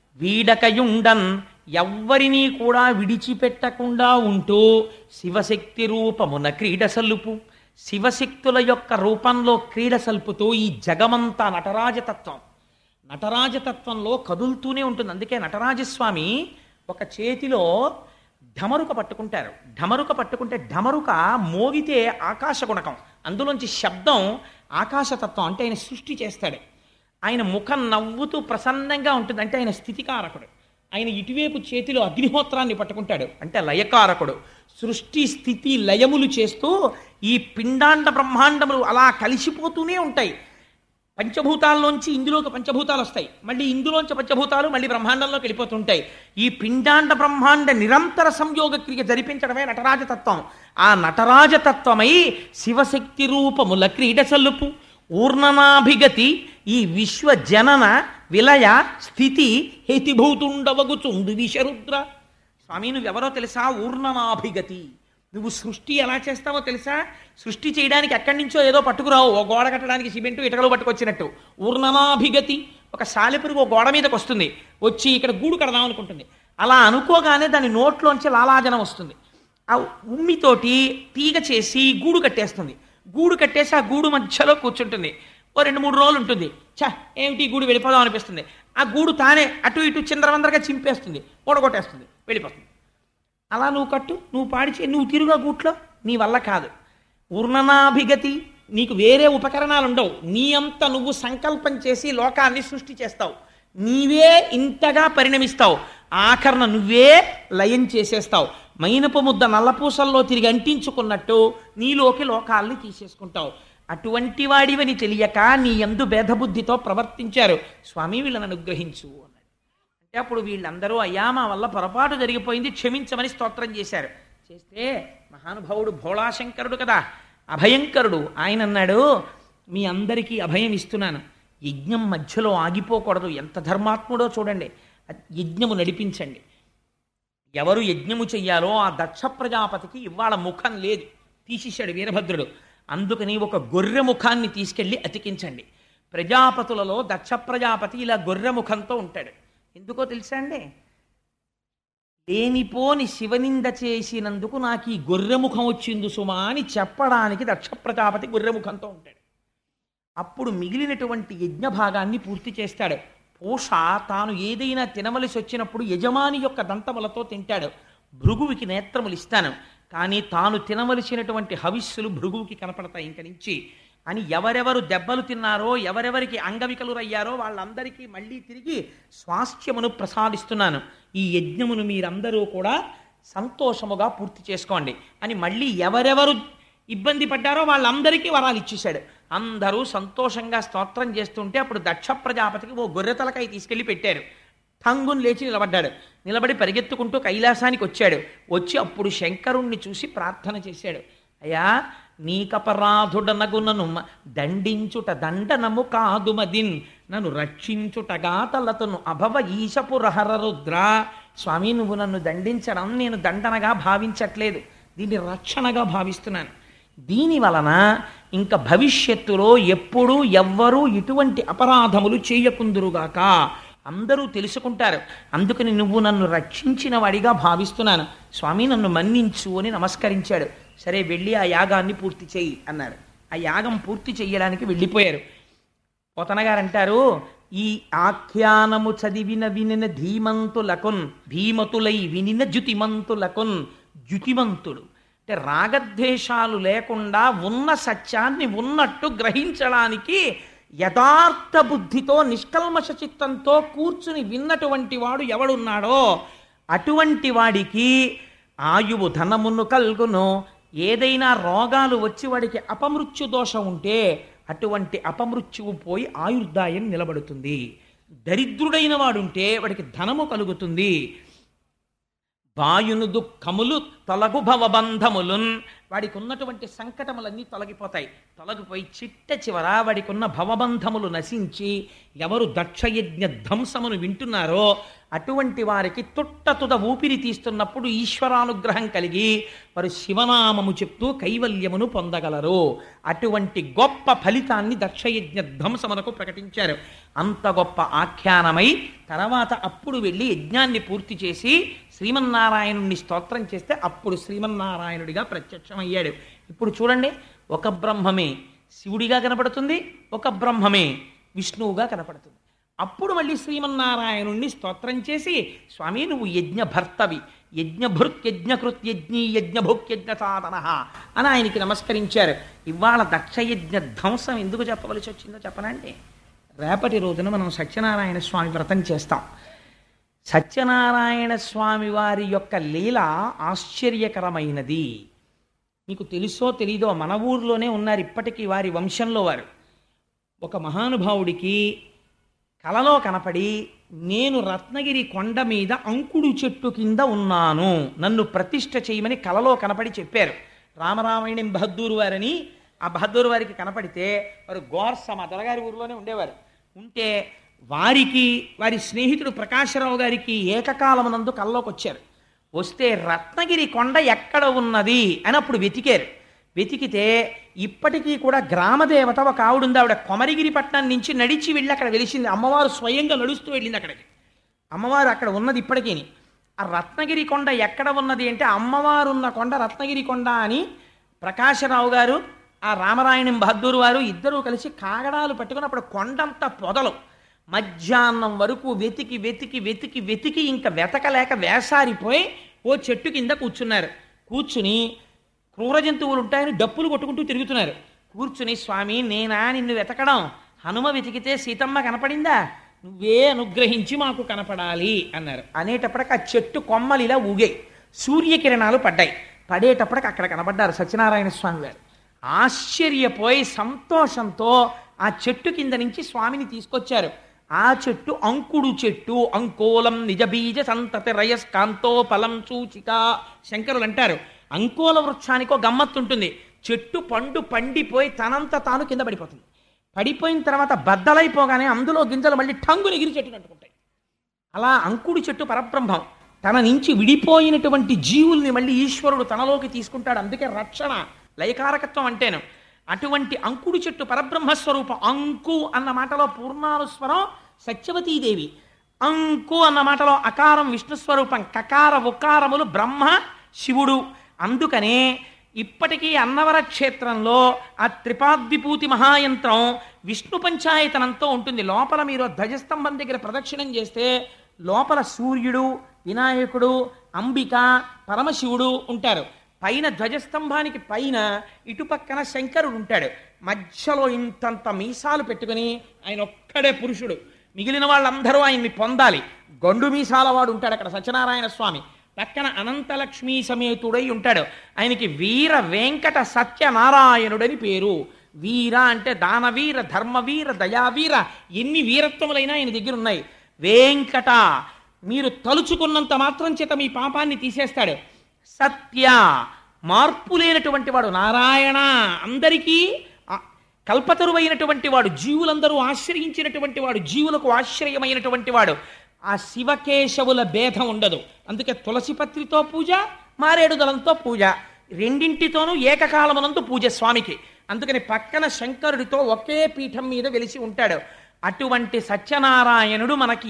వీడకయుండన్ ఎవ్వరినీ కూడా విడిచిపెట్టకుండా ఉంటూ శివశక్తి రూపమున క్రీడ సల్లుపు, శివశక్తుల యొక్క రూపంలో క్రీడ సల్పుతూ ఈ జగమంతా నటరాజతత్వం, నటరాజతత్వంలో కదులుతూనే ఉంటుంది. అందుకే నటరాజస్వామి ఒక చేతిలో ఢమరుక పట్టుకుంటారు. ఢమరుక పట్టుకుంటే ఢమరుక మోగితే ఆకాశ గుణకం, అందులోంచి శబ్దం ఆకాశతత్వం, అంటే ఆయన సృష్టి చేస్తాడు. ఆయన ముఖం నవ్వుతూ ప్రసన్నంగా ఉంటుంది, అంటే ఆయన స్థితికారకుడు. ఆయన ఇటువైపు చేతిలో అగ్నిహోత్రాన్ని పట్టుకుంటాడు, అంటే లయకారకుడు. సృష్టి స్థితి లయములు చేస్తూ ఈ పిండాండ బ్రహ్మాండములు అలా కలిసిపోతూనే ఉంటాయి. పంచభూతాల్లోంచి ఇందులోకి పంచభూతాలు వస్తాయి, మళ్ళీ ఇందులోంచి పంచభూతాలు మళ్ళీ బ్రహ్మాండంలోకి వెళ్ళిపోతుంటాయి. ఈ పిండాండ బ్రహ్మాండ నిరంతర సంయోగ క్రియ జరిపించడమే నటరాజతత్వం. ఆ నటరాజతత్వమై శివశక్తి రూపముల క్రీడ సల్లుపు ఊర్ణనాభిగతి ఈ విశ్వ జనన విలయ స్థితి హేతిభూతుండవగుచుండు విశరుద్ర. స్వామి నువ్వెవరో తెలుసా, ఊర్ణనాభిగతి. నువ్వు సృష్టి ఎలా చేస్తావో తెలుసా, సృష్టి చేయడానికి ఎక్కడి నుంచో ఏదో పట్టుకురావు, ఓ గోడ కట్టడానికి సిమెంటు ఇటకలు పట్టుకొచ్చినట్టు. ఊర్ణనాభిగతి, ఒక సాలెపురుగు ఓ గోడ మీదకి వస్తుంది, వచ్చి ఇక్కడ గూడు కడదాం అనుకుంటుంది. అలా అనుకోగానే దాని నోట్లోంచి లాలాజనం వస్తుంది. ఆ ఉమ్మితోటి తీగ చేసి గూడు కట్టేస్తుంది. గూడు కట్టేసి ఆ గూడు మధ్యలో కూర్చుంటుంది. ఓ రెండు మూడు రోజులు ఉంటుంది. చా ఏమిటి గూడు వెళ్ళిపోదాం అనిపిస్తుంది. ఆ గూడు తానే అటు ఇటు చిందరవందరగా చింపేస్తుంది, ఓడగొట్టేస్తుంది, వెళ్ళిపోతుంది. అలా నువ్వు కట్టు, నువ్వు పాడిచే, నువ్వు తిరుగా గూట్లో, నీ వల్ల కాదు. ఊర్ణనాభిగతి, నీకు వేరే ఉపకరణాలు ఉండవు. నీ అంత నువ్వు సంకల్పం చేసి లోకాన్ని సృష్టి చేస్తావు, నీవే ఇంతగా పరిణమిస్తావు, ఆఖరణ నువ్వే లయం చేసేస్తావు. మైనపు ముద్ద నల్లపూసల్లో తిరిగి అంటించుకున్నట్టు నీలోకి లోకాల్ని తీసేసుకుంటావు. అటువంటి వాడివని తెలియక నీ యందు భేదబుద్ధితో ప్రవర్తించారు. స్వామి వీళ్ళని అనుగ్రహించు అన్నాడు. అంటే అప్పుడు వీళ్ళందరూ అయ్యా మా వల్ల పొరపాటు జరిగిపోయింది, క్షమించమని స్తోత్రం చేశారు. చేస్తే మహానుభావుడు భోళాశంకరుడు కదా, అభయంకరుడు, ఆయన అన్నాడు, మీ అందరికీ అభయం ఇస్తున్నాను, యజ్ఞం మధ్యలో ఆగిపోకూడదు. ఎంత ధర్మాత్ముడో చూడండి, యజ్ఞము నడిపించండి. ఎవరు యజ్ఞము చెయ్యాలో ఆ దక్ష ప్రజాపతికి ఇవాళ ముఖం లేదు, తీసేశాడు వీరభద్రుడు. అందుకని ఒక గొర్రె ముఖాన్ని తీసుకెళ్ళి అతికించండి. ప్రజాపతులలో దక్ష ప్రజాపతి ఇలా గొర్రె ముఖంతో ఉంటాడు. ఎందుకో తెలుసా అండి, లేనిపోని శివనింద చేసినందుకు నాకు ఈ గొర్రె ముఖం వచ్చింది సుమా అని చెప్పడానికి దక్ష ప్రజాపతి గొర్రె ముఖంతో ఉంటాడు. అప్పుడు మిగిలినటువంటి యజ్ఞ భాగాన్ని పూర్తి చేస్తాడు. పూష తాను ఏదైనా తినవలసి వచ్చినప్పుడు యజమాని యొక్క దంతములతో తింటాడు. భృగువుకి నేత్రములు ఇస్తాను, కానీ తాను తినవలసినటువంటి హవిస్సులు భృగువుకి కనపడతాయి ఇంక నుంచి అని ఎవరెవరు దెబ్బలు తిన్నారో, ఎవరెవరికి అంగవికలురయ్యారో వాళ్ళందరికీ మళ్ళీ తిరిగి స్వాస్థ్యమును ప్రసాదిస్తున్నాను. ఈ యజ్ఞమును మీరందరూ కూడా సంతోషముగా పూర్తి చేసుకోండి అని మళ్ళీ ఎవరెవరు ఇబ్బంది పడ్డారో వాళ్ళందరికీ వరాలు ఇచ్చేశాడు. అందరూ సంతోషంగా స్తోత్రం చేస్తుంటే అప్పుడు దక్ష ప్రజాపతికి ఓ గొర్రె తలకాయ తీసుకెళ్లి పెట్టారు. ఠంగుని లేచి నిలబడ్డాడు. నిలబడి పరిగెత్తుకుంటూ కైలాసానికి వచ్చాడు. వచ్చి అప్పుడు శంకరుణ్ణి చూసి ప్రార్థన చేశాడు. అయ్యా నీకపరాధుడనగు నన్ను దండించుట దండనము కాదు మదిన్, నన్ను రక్షించుటగా తలతను అభవ ఈశపురహర రుద్ర. స్వామి నువ్వు నన్ను దండించడం నేను దండనగా భావించట్లేదు, దీన్ని రక్షణగా భావిస్తున్నాను. దీని వలన ఇంకా భవిష్యత్తులో ఎప్పుడూ ఎవ్వరూ ఇటువంటి అపరాధములు చేయకుందురుగాక, అందరూ తెలుసుకుంటారు. అందుకని నువ్వు నన్ను రక్షించిన వాడిగా భావిస్తున్నాను, స్వామి నన్ను మన్నించు అని నమస్కరించాడు. సరే వెళ్ళి ఆ యాగాన్ని పూర్తి చెయ్యి అన్నాడు. ఆ యాగం పూర్తి చెయ్యడానికి వెళ్ళిపోయారు. పోతనగారు అంటారు, ఈ ఆఖ్యానము చదివిన వినిన ధీమంతులకున్ ధీమతులై వినిన జుతిమంతులకున్ జుతిమంతుడు అంటే రాగద్వేషాలు లేకుండా ఉన్న సత్యాన్ని ఉన్నట్టు గ్రహించడానికి యథార్థ బుద్ధితో నిష్కల్మష చిత్తంతో కూర్చుని విన్నటువంటి వాడు ఎవడున్నాడో అటువంటి వాడికి ఆయువు ధనమును కల్గును. ఏదైనా రోగాలు వచ్చి వాడికి అపమృత్యు దోషం ఉంటే అటువంటి అపమృత్యువు పోయి ఆయుర్దాయం నిలబడుతుంది. దరిద్రుడైన వాడుంటే వాడికి ధనము కలుగుతుంది. వాయును దుఃఖములు తొలగు భవబంధములున్ వాడికి ఉన్నటువంటి సంకటములన్నీ తొలగిపోతాయి. తొలగిపోయి చిట్ట చివర వాడికి ఉన్న భవబంధములు నశించి ఎవరు దక్షయజ్ఞ ధ్వంసమును వింటున్నారో అటువంటి వారికి తుట్ట తుద ఊపిరి తీస్తున్నప్పుడు ఈశ్వరానుగ్రహం కలిగి వారు శివనామము చెప్తూ కైవల్యమును పొందగలరు. అటువంటి గొప్ప ఫలితాన్ని దక్షయజ్ఞ ధ్వంసమునకు ప్రకటించారు. అంత గొప్ప ఆఖ్యానమై తర్వాత అప్పుడు వెళ్ళి యజ్ఞాన్ని పూర్తి చేసి శ్రీమన్నారాయణుణ్ణి స్తోత్రం చేస్తే అప్పుడు శ్రీమన్నారాయణుడిగా ప్రత్యక్షమయ్యాడు. ఇప్పుడు చూడండి, ఒక బ్రహ్మమే శివుడిగా కనపడుతుంది, ఒక బ్రహ్మమే విష్ణువుగా కనపడుతుంది. అప్పుడు మళ్ళీ శ్రీమన్నారాయణుణ్ణి స్తోత్రం చేసి స్వామి నువ్వు యజ్ఞ భర్తవి, యజ్ఞభృత్ యజ్ఞకృత్ యజ్ఞీ యజ్ఞభుక్ యజ్ఞ సాధన అని ఆయనకి నమస్కరించారు. ఇవాళ దక్షయజ్ఞ ధ్వంసం ఎందుకు చెప్పవలసి వచ్చిందో చెప్పనండి. రేపటి రోజున మనం సత్యనారాయణ స్వామి వ్రతం చేస్తాం. సత్యనారాయణ స్వామి వారి యొక్క లీల ఆశ్చర్యకరమైనది. మీకు తెలుసో తెలీదో, మన ఊర్లోనే ఉన్నారు ఇప్పటికీ వారి వంశంలో వారు. ఒక మహానుభావుడికి కలలో కనపడి నేను రత్నగిరి కొండ మీద అంకుడు చెట్టు కింద ఉన్నాను, నన్ను ప్రతిష్ఠ చేయమని కలలో కనపడి చెప్పారు. రామరామాయణం బహద్దూరు వారని ఆ బహద్దూరు వారికి కనపడితే వారు గోర్స మా దొరగారి ఊరిలోనే ఉండేవారు. ఉంటే వారికి వారి స్నేహితుడు ప్రకాశరావు గారికి ఏకకాలమునందు కల్లోకి వచ్చారు. వస్తే రత్నగిరి కొండ ఎక్కడ ఉన్నది అని అప్పుడు వెతికారు. వెతికితే ఇప్పటికీ కూడా గ్రామదేవత ఒక ఆవిడుంది. ఆవిడ కొమరిగిరి పట్టణం నుంచి నడిచి వెళ్ళి అక్కడ వెలిసింది. అమ్మవారు స్వయంగా నడుస్తూ వెళ్ళింది అక్కడికి. అమ్మవారు అక్కడ ఉన్నది ఇప్పటికీ. ఆ రత్నగిరి కొండ ఎక్కడ ఉన్నది అంటే అమ్మవారు ఉన్న కొండ రత్నగిరి కొండ అని ప్రకాశరావు గారు ఆ రామరాయణం బహద్దూరు వారు ఇద్దరూ కలిసి కాగడాలు పట్టుకుని అప్పుడు కొండంతా పొదలు మధ్యాహ్నం వరకు వెతికి వెతికి వెతికి వెతికి ఇంకా వెతకలేక వేసారిపోయి ఓ చెట్టు కింద కూర్చున్నారు. కూర్చుని క్రూర జంతువులు ఉంటాయని డప్పులు కొట్టుకుంటూ తిరుగుతున్నారు. కూర్చుని స్వామి నేనా నిన్ను వెతకడం, హనుమ వెతికితే సీతమ్మ కనపడిందా, నువ్వే అనుగ్రహించి మాకు కనపడాలి అన్నారు. అనేటప్పటికి ఆ చెట్టు కొమ్మలు ఇలా ఊగాయి, సూర్యకిరణాలు పడ్డాయి. పడేటప్పటికి అక్కడ కనపడ్డారు సత్యనారాయణ స్వామి వారు. ఆశ్చర్యపోయి సంతోషంతో ఆ చెట్టు కింద నుంచి స్వామిని తీసుకొచ్చారు. ఆ చెట్టు అంకుడు చెట్టు, అంకోలం నిజబీజ సంతతి రయస్కాంతో ఫలం సూచిక శంకరులు అంటారు. అంకోల వృక్షానికో గమ్మత్తు ఉంటుంది. చెట్టు పండు పండిపోయి తనంత తాను కింద పడిపోతుంది. పడిపోయిన తర్వాత బద్దలైపోగానే అందులో గింజలు మళ్ళీ టంగుని ఎగిరి చెట్టును అంటుకుంటాయి. అలా అంకుడు చెట్టు పరబ్రహ్మం. తన నుంచి విడిపోయినటువంటి జీవుల్ని మళ్ళీ ఈశ్వరుడు తనలోకి తీసుకుంటాడు. అందుకే రక్షణ లయకారకత్వం అంటేను. అటువంటి అంకుడు చెట్టు పరబ్రహ్మస్వరూపం. అంకు అన్న మాటలో పూర్ణానుస్వరం సత్యవతీదేవి, అంకు అన్న మాటలో అకారం విష్ణుస్వరూపం, కకార ఉకారములు బ్రహ్మ శివుడు. అందుకనే ఇప్పటికీ అన్నవర క్షేత్రంలో ఆ త్రిపాద్విభూతి మహాయంత్రం విష్ణు పంచాయతనంతో ఉంటుంది. లోపల మీరు ధ్వజస్తంభం దగ్గర ప్రదక్షిణం చేస్తే లోపల సూర్యుడు, వినాయకుడు, అంబిక, పరమశివుడు ఉంటారు. పైన ధ్వజస్తంభానికి పైన ఇటుపక్కన శంకరుడు ఉంటాడు. మధ్యలో ఇంతంత మీసాలు పెట్టుకుని ఆయన ఒక్కడే పురుషుడు, మిగిలిన వాళ్ళందరూ ఆయన్ని పొందాలి. గండు మీసాల వాడు ఉంటాడు అక్కడ సత్యనారాయణ స్వామి. పక్కన అనంతలక్ష్మీ సమేతుడై ఉంటాడు. ఆయనకి వీర వెంకట సత్యనారాయణుడని పేరు. వీర అంటే దానవీర, ధర్మవీర, దయావీర, ఎన్ని వీరత్వములైనా ఆయన దగ్గర ఉన్నాయి. వెంకట మీరు తలుచుకున్నంత మాత్రం చేత మీ పాపాన్ని తీసేస్తాడు. సత్య మార్పు లేనటువంటి వాడు. నారాయణ అందరికీ కల్పతరువైనటువంటి వాడు, జీవులందరూ ఆశ్రయించినటువంటి వాడు, జీవులకు ఆశ్రయమైనటువంటి వాడు. ఆ శివకేశవుల భేదం ఉండదు. అందుకే తులసిపత్రితో పూజ, మారేడు దళంతో పూజ, రెండింటితోనూ ఏకకాలమునందు పూజ స్వామికి. అందుకని పక్కన శంకరుడితో ఒకే పీఠం మీద వెలిసి ఉంటాడు. అటువంటి సత్యనారాయణుడు మనకి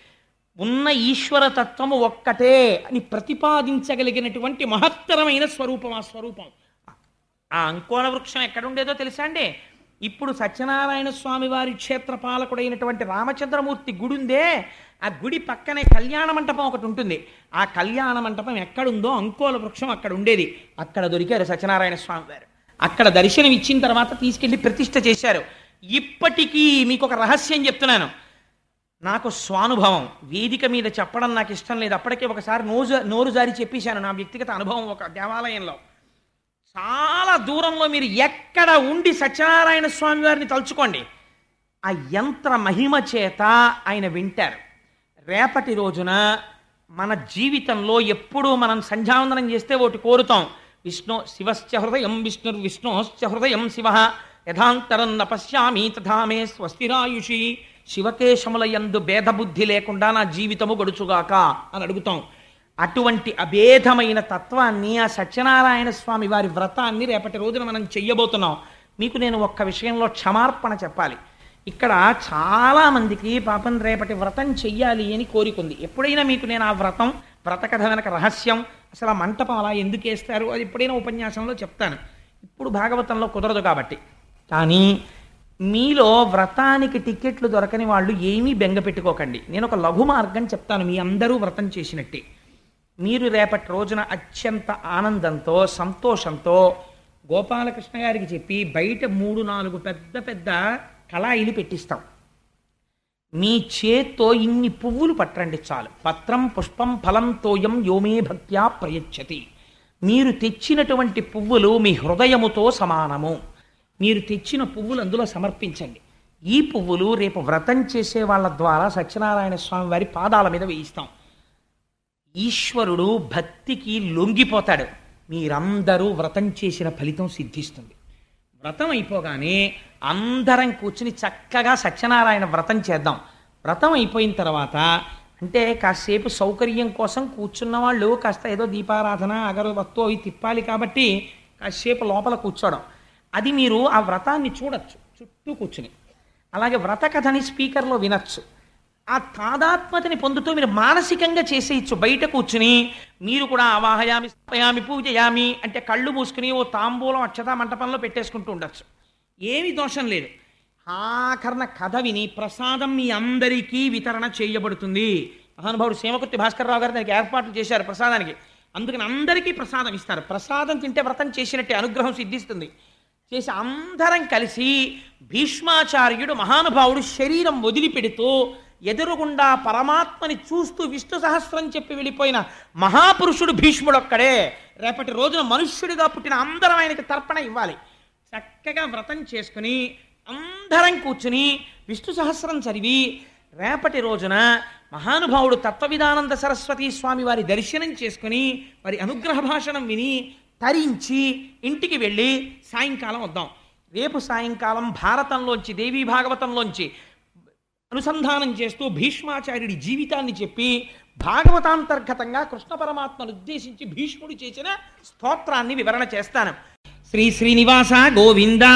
ఉన్న ఈశ్వరతత్వము ఒక్కటే అని ప్రతిపాదించగలిగినటువంటి మహత్తరమైన స్వరూపం. ఆ స్వరూపం ఆ అంకోల వృక్షం ఎక్కడుండేదో తెలుసా అండి? ఇప్పుడు సత్యనారాయణ స్వామి వారి క్షేత్ర పాలకుడైనటువంటి రామచంద్రమూర్తి గుడి ఉందే, ఆ గుడి పక్కనే కళ్యాణ మంటపం ఒకటి ఉంటుంది. ఆ కళ్యాణ మంటపం ఎక్కడుందో అంకోల వృక్షం అక్కడ ఉండేది. అక్కడ దొరికారు సత్యనారాయణ స్వామి వారు. అక్కడ దర్శనం ఇచ్చిన తర్వాత తీసుకెళ్లి ప్రతిష్ఠ చేశారు. ఇప్పటికీ మీకు ఒక రహస్యం చెప్తున్నాను. నాకు స్వానుభవం, వేదిక మీద చెప్పడం నాకు ఇష్టం లేదు. అప్పటికే ఒకసారి నోజు నోరు జారి చెప్పేశాను నా వ్యక్తిగత అనుభవం. ఒక దేవాలయంలో చాలా దూరంలో మీరు ఎక్కడ ఉండి సత్యనారాయణ స్వామి వారిని తలుచుకోండి, ఆ యంత్ర మహిమ చేత ఆయన వింటారు. రేపటి రోజున మన జీవితంలో ఎప్పుడూ మనం సంధ్యావందనం చేస్తే ఒకటి కోరుతాం, విష్ణు శివశ్చ హృదయం విష్ణుర్ విష్ణోశ్చ హృదయం శివ యథాంతరం నపశ్యామి తథా మే స్వస్తిరాయుషి. శివకేశముల యందు భేదబుద్ధి లేకుండా నా జీవితము గడుచుగాక అని అడుగుతాం. అటువంటి అభేదమైన తత్వాన్ని, ఆ సత్యనారాయణ స్వామి వారి వ్రతాన్ని రేపటి రోజున మనం చెయ్యబోతున్నాం. మీకు నేను ఒక్క విషయంలో క్షమార్పణ చెప్పాలి. ఇక్కడ చాలామందికి పాపం రేపటి వ్రతం చెయ్యాలి అని కోరికుంది. ఎప్పుడైనా మీకు నేను ఆ వ్రతం వ్రత కథ వెనక రహస్యం, అసలు ఆ మంటపం అలా ఎందుకు వేస్తారు, అది ఎప్పుడైనా ఉపన్యాసంలో చెప్తాను. ఇప్పుడు భాగవతంలో కుదరదు కాబట్టి. కానీ మీలో వ్రతానికి టికెట్లు దొరకని వాళ్ళు ఏమీ బెంగ పెట్టుకోకండి. నేను ఒక లఘు మార్గం చెప్తాను, మీ అందరూ వ్రతం చేసినట్టే. మీరు రేపటి రోజున అత్యంత ఆనందంతో సంతోషంతో గోపాలకృష్ణ గారికి చెప్పి బయట మూడు నాలుగు పెద్ద పెద్ద కళాయిలు పెట్టిస్తాం. మీ చేత్తో ఇన్ని పువ్వులు పట్టండి చాలు. పత్రం పుష్పం ఫలం తోయం యోమే భక్త్యా ప్రయచ్చతి. మీరు తెచ్చినటువంటి పువ్వులు మీ హృదయముతో సమానము. మీరు తెచ్చిన పువ్వులు అందులో సమర్పించండి. ఈ పువ్వులు రేపు వ్రతం చేసే వాళ్ళ ద్వారా సత్యనారాయణ స్వామి వారి పాదాల మీద వేయిస్తాం. ఈశ్వరుడు భక్తికి లొంగిపోతాడు. మీరందరూ వ్రతం చేసిన ఫలితం సిద్ధిస్తుంది. వ్రతం అయిపోగానే అందరం కూర్చుని చక్కగా సత్యనారాయణ వ్రతం చేద్దాం. వ్రతం అయిపోయిన తర్వాత అంటే కాసేపు సౌకర్యం కోసం కూర్చున్న వాళ్ళు కాస్త ఏదో దీపారాధన అగరబత్తు అవి తిప్పాలి కాబట్టి కాసేపు లోపల కూర్చోవడం, అది మీరు ఆ వ్రతాన్ని చూడొచ్చు చుట్టూ కూర్చుని. అలాగే వ్రత కథని స్పీకర్లో వినొచ్చు. ఆ తాదాత్మతని పొందుతూ మీరు మానసికంగా చేసేయచ్చు. బయట కూర్చుని మీరు కూడా అవాహయామి స్థాపయామి పూజయామి అంటే కళ్ళు మూసుకుని ఓ తాంబూలం అక్షతా మంటపంలో పెట్టేసుకుంటూ ఉండొచ్చు. ఏమి దోషం లేదు. ఆఖరణ కథ విని ప్రసాదం మీ అందరికీ వితరణ చేయబడుతుంది. మహానుభావుడు సేమకుర్తి భాస్కర్రావు గారు దానికి ఏర్పాట్లు చేశారు ప్రసాదానికి. అందుకని అందరికీ ప్రసాదం ఇస్తారు. ప్రసాదం తింటే వ్రతం చేసినట్టే, అనుగ్రహం సిద్ధిస్తుంది. చేసి అందరం కలిసి భీష్మాచార్యుడు మహానుభావుడు శరీరం వదిలిపెడుతూ ఎదురుగుండా పరమాత్మని చూస్తూ విష్ణు సహస్రం చెప్పి వెళ్ళిపోయిన మహాపురుషుడు భీష్ముడు ఒక్కడే. రేపటి రోజున మనుష్యుడిగా పుట్టిన అందరం ఆయనకి తర్పణ ఇవ్వాలి. చక్కగా వ్రతం చేసుకుని అందరం కూర్చుని విష్ణు సహస్రం చదివి రేపటి రోజున మహానుభావుడు తత్వవిధానంద సరస్వతీ స్వామి వారి దర్శనం చేసుకుని వారి అనుగ్రహ భాషణం విని తరించి ఇంటికి వెళ్ళి సాయంకాలం వద్దాం. రేపు సాయంకాలం భారతంలోంచి దేవీ భాగవతంలోంచి అనుసంధానం చేస్తూ భీష్మాచార్యుడి జీవితాన్ని చెప్పి భాగవతాంతర్గతంగా కృష్ణ పరమాత్మను ఉద్దేశించి భీష్ముడు చేసిన స్తోత్రాన్ని వివరణ చేస్తాను. శ్రీ శ్రీనివాస గోవింద,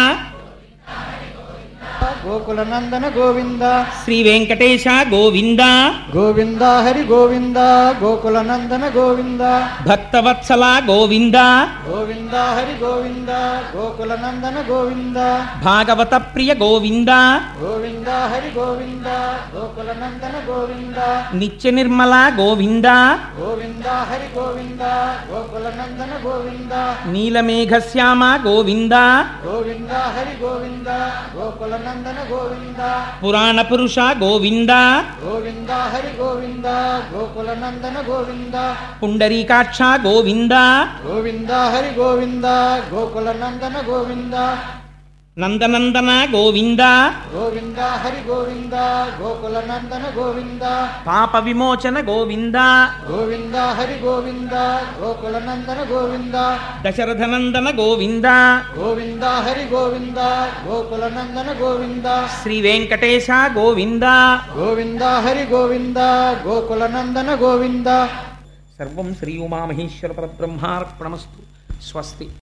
గోకుల నందన గోవింద, శ్రీ వెంకటేశ గోవింద గోవింద హరి గోవింద, గోకుల నందన గోవింద, భక్తవత్సల గోవింద గోవింద హరి గోవింద, గోకుల నందన గోవింద, భాగవత ప్రియ గోవింద గోవింద హరి గోవింద, గోకుల నందన గోవింద, నిత్య నిర్మల గోవింద గోవింద హరి గోవింద, గోకుల నందన గోవింద, నీలమేఘశ్యామ గోవింద గోవింద హరి గోవింద, గోకుల నందన గోవింద, పురాణ పురుష గోవింద గోవింద హరి గోవింద, గోకుల నందన గోవింద, పుండరీకాక్ష గోవింద గోవింద హరి గోవింద, గోకుల నందన గోవింద, నందనందన గోవింద గోవింద హరి గోవింద, గోకుల నందన గోవింద, పాప విమోచన గోవింద గోవింద హరి గోవింద, గోకుల నందన గోవింద, దశరథనందన గోవింద గోవింద హరి గోవింద, గోకుల నందన గోవింద, శ్రీ వెంకటేశ గోవింద గోవింద హరి గోవింద, గోకుల నందన గోవింద. సర్వం శ్రీ ఉమామహేశ్వర పరబ్రహ్మార్పణమస్తు. స్వస్తి.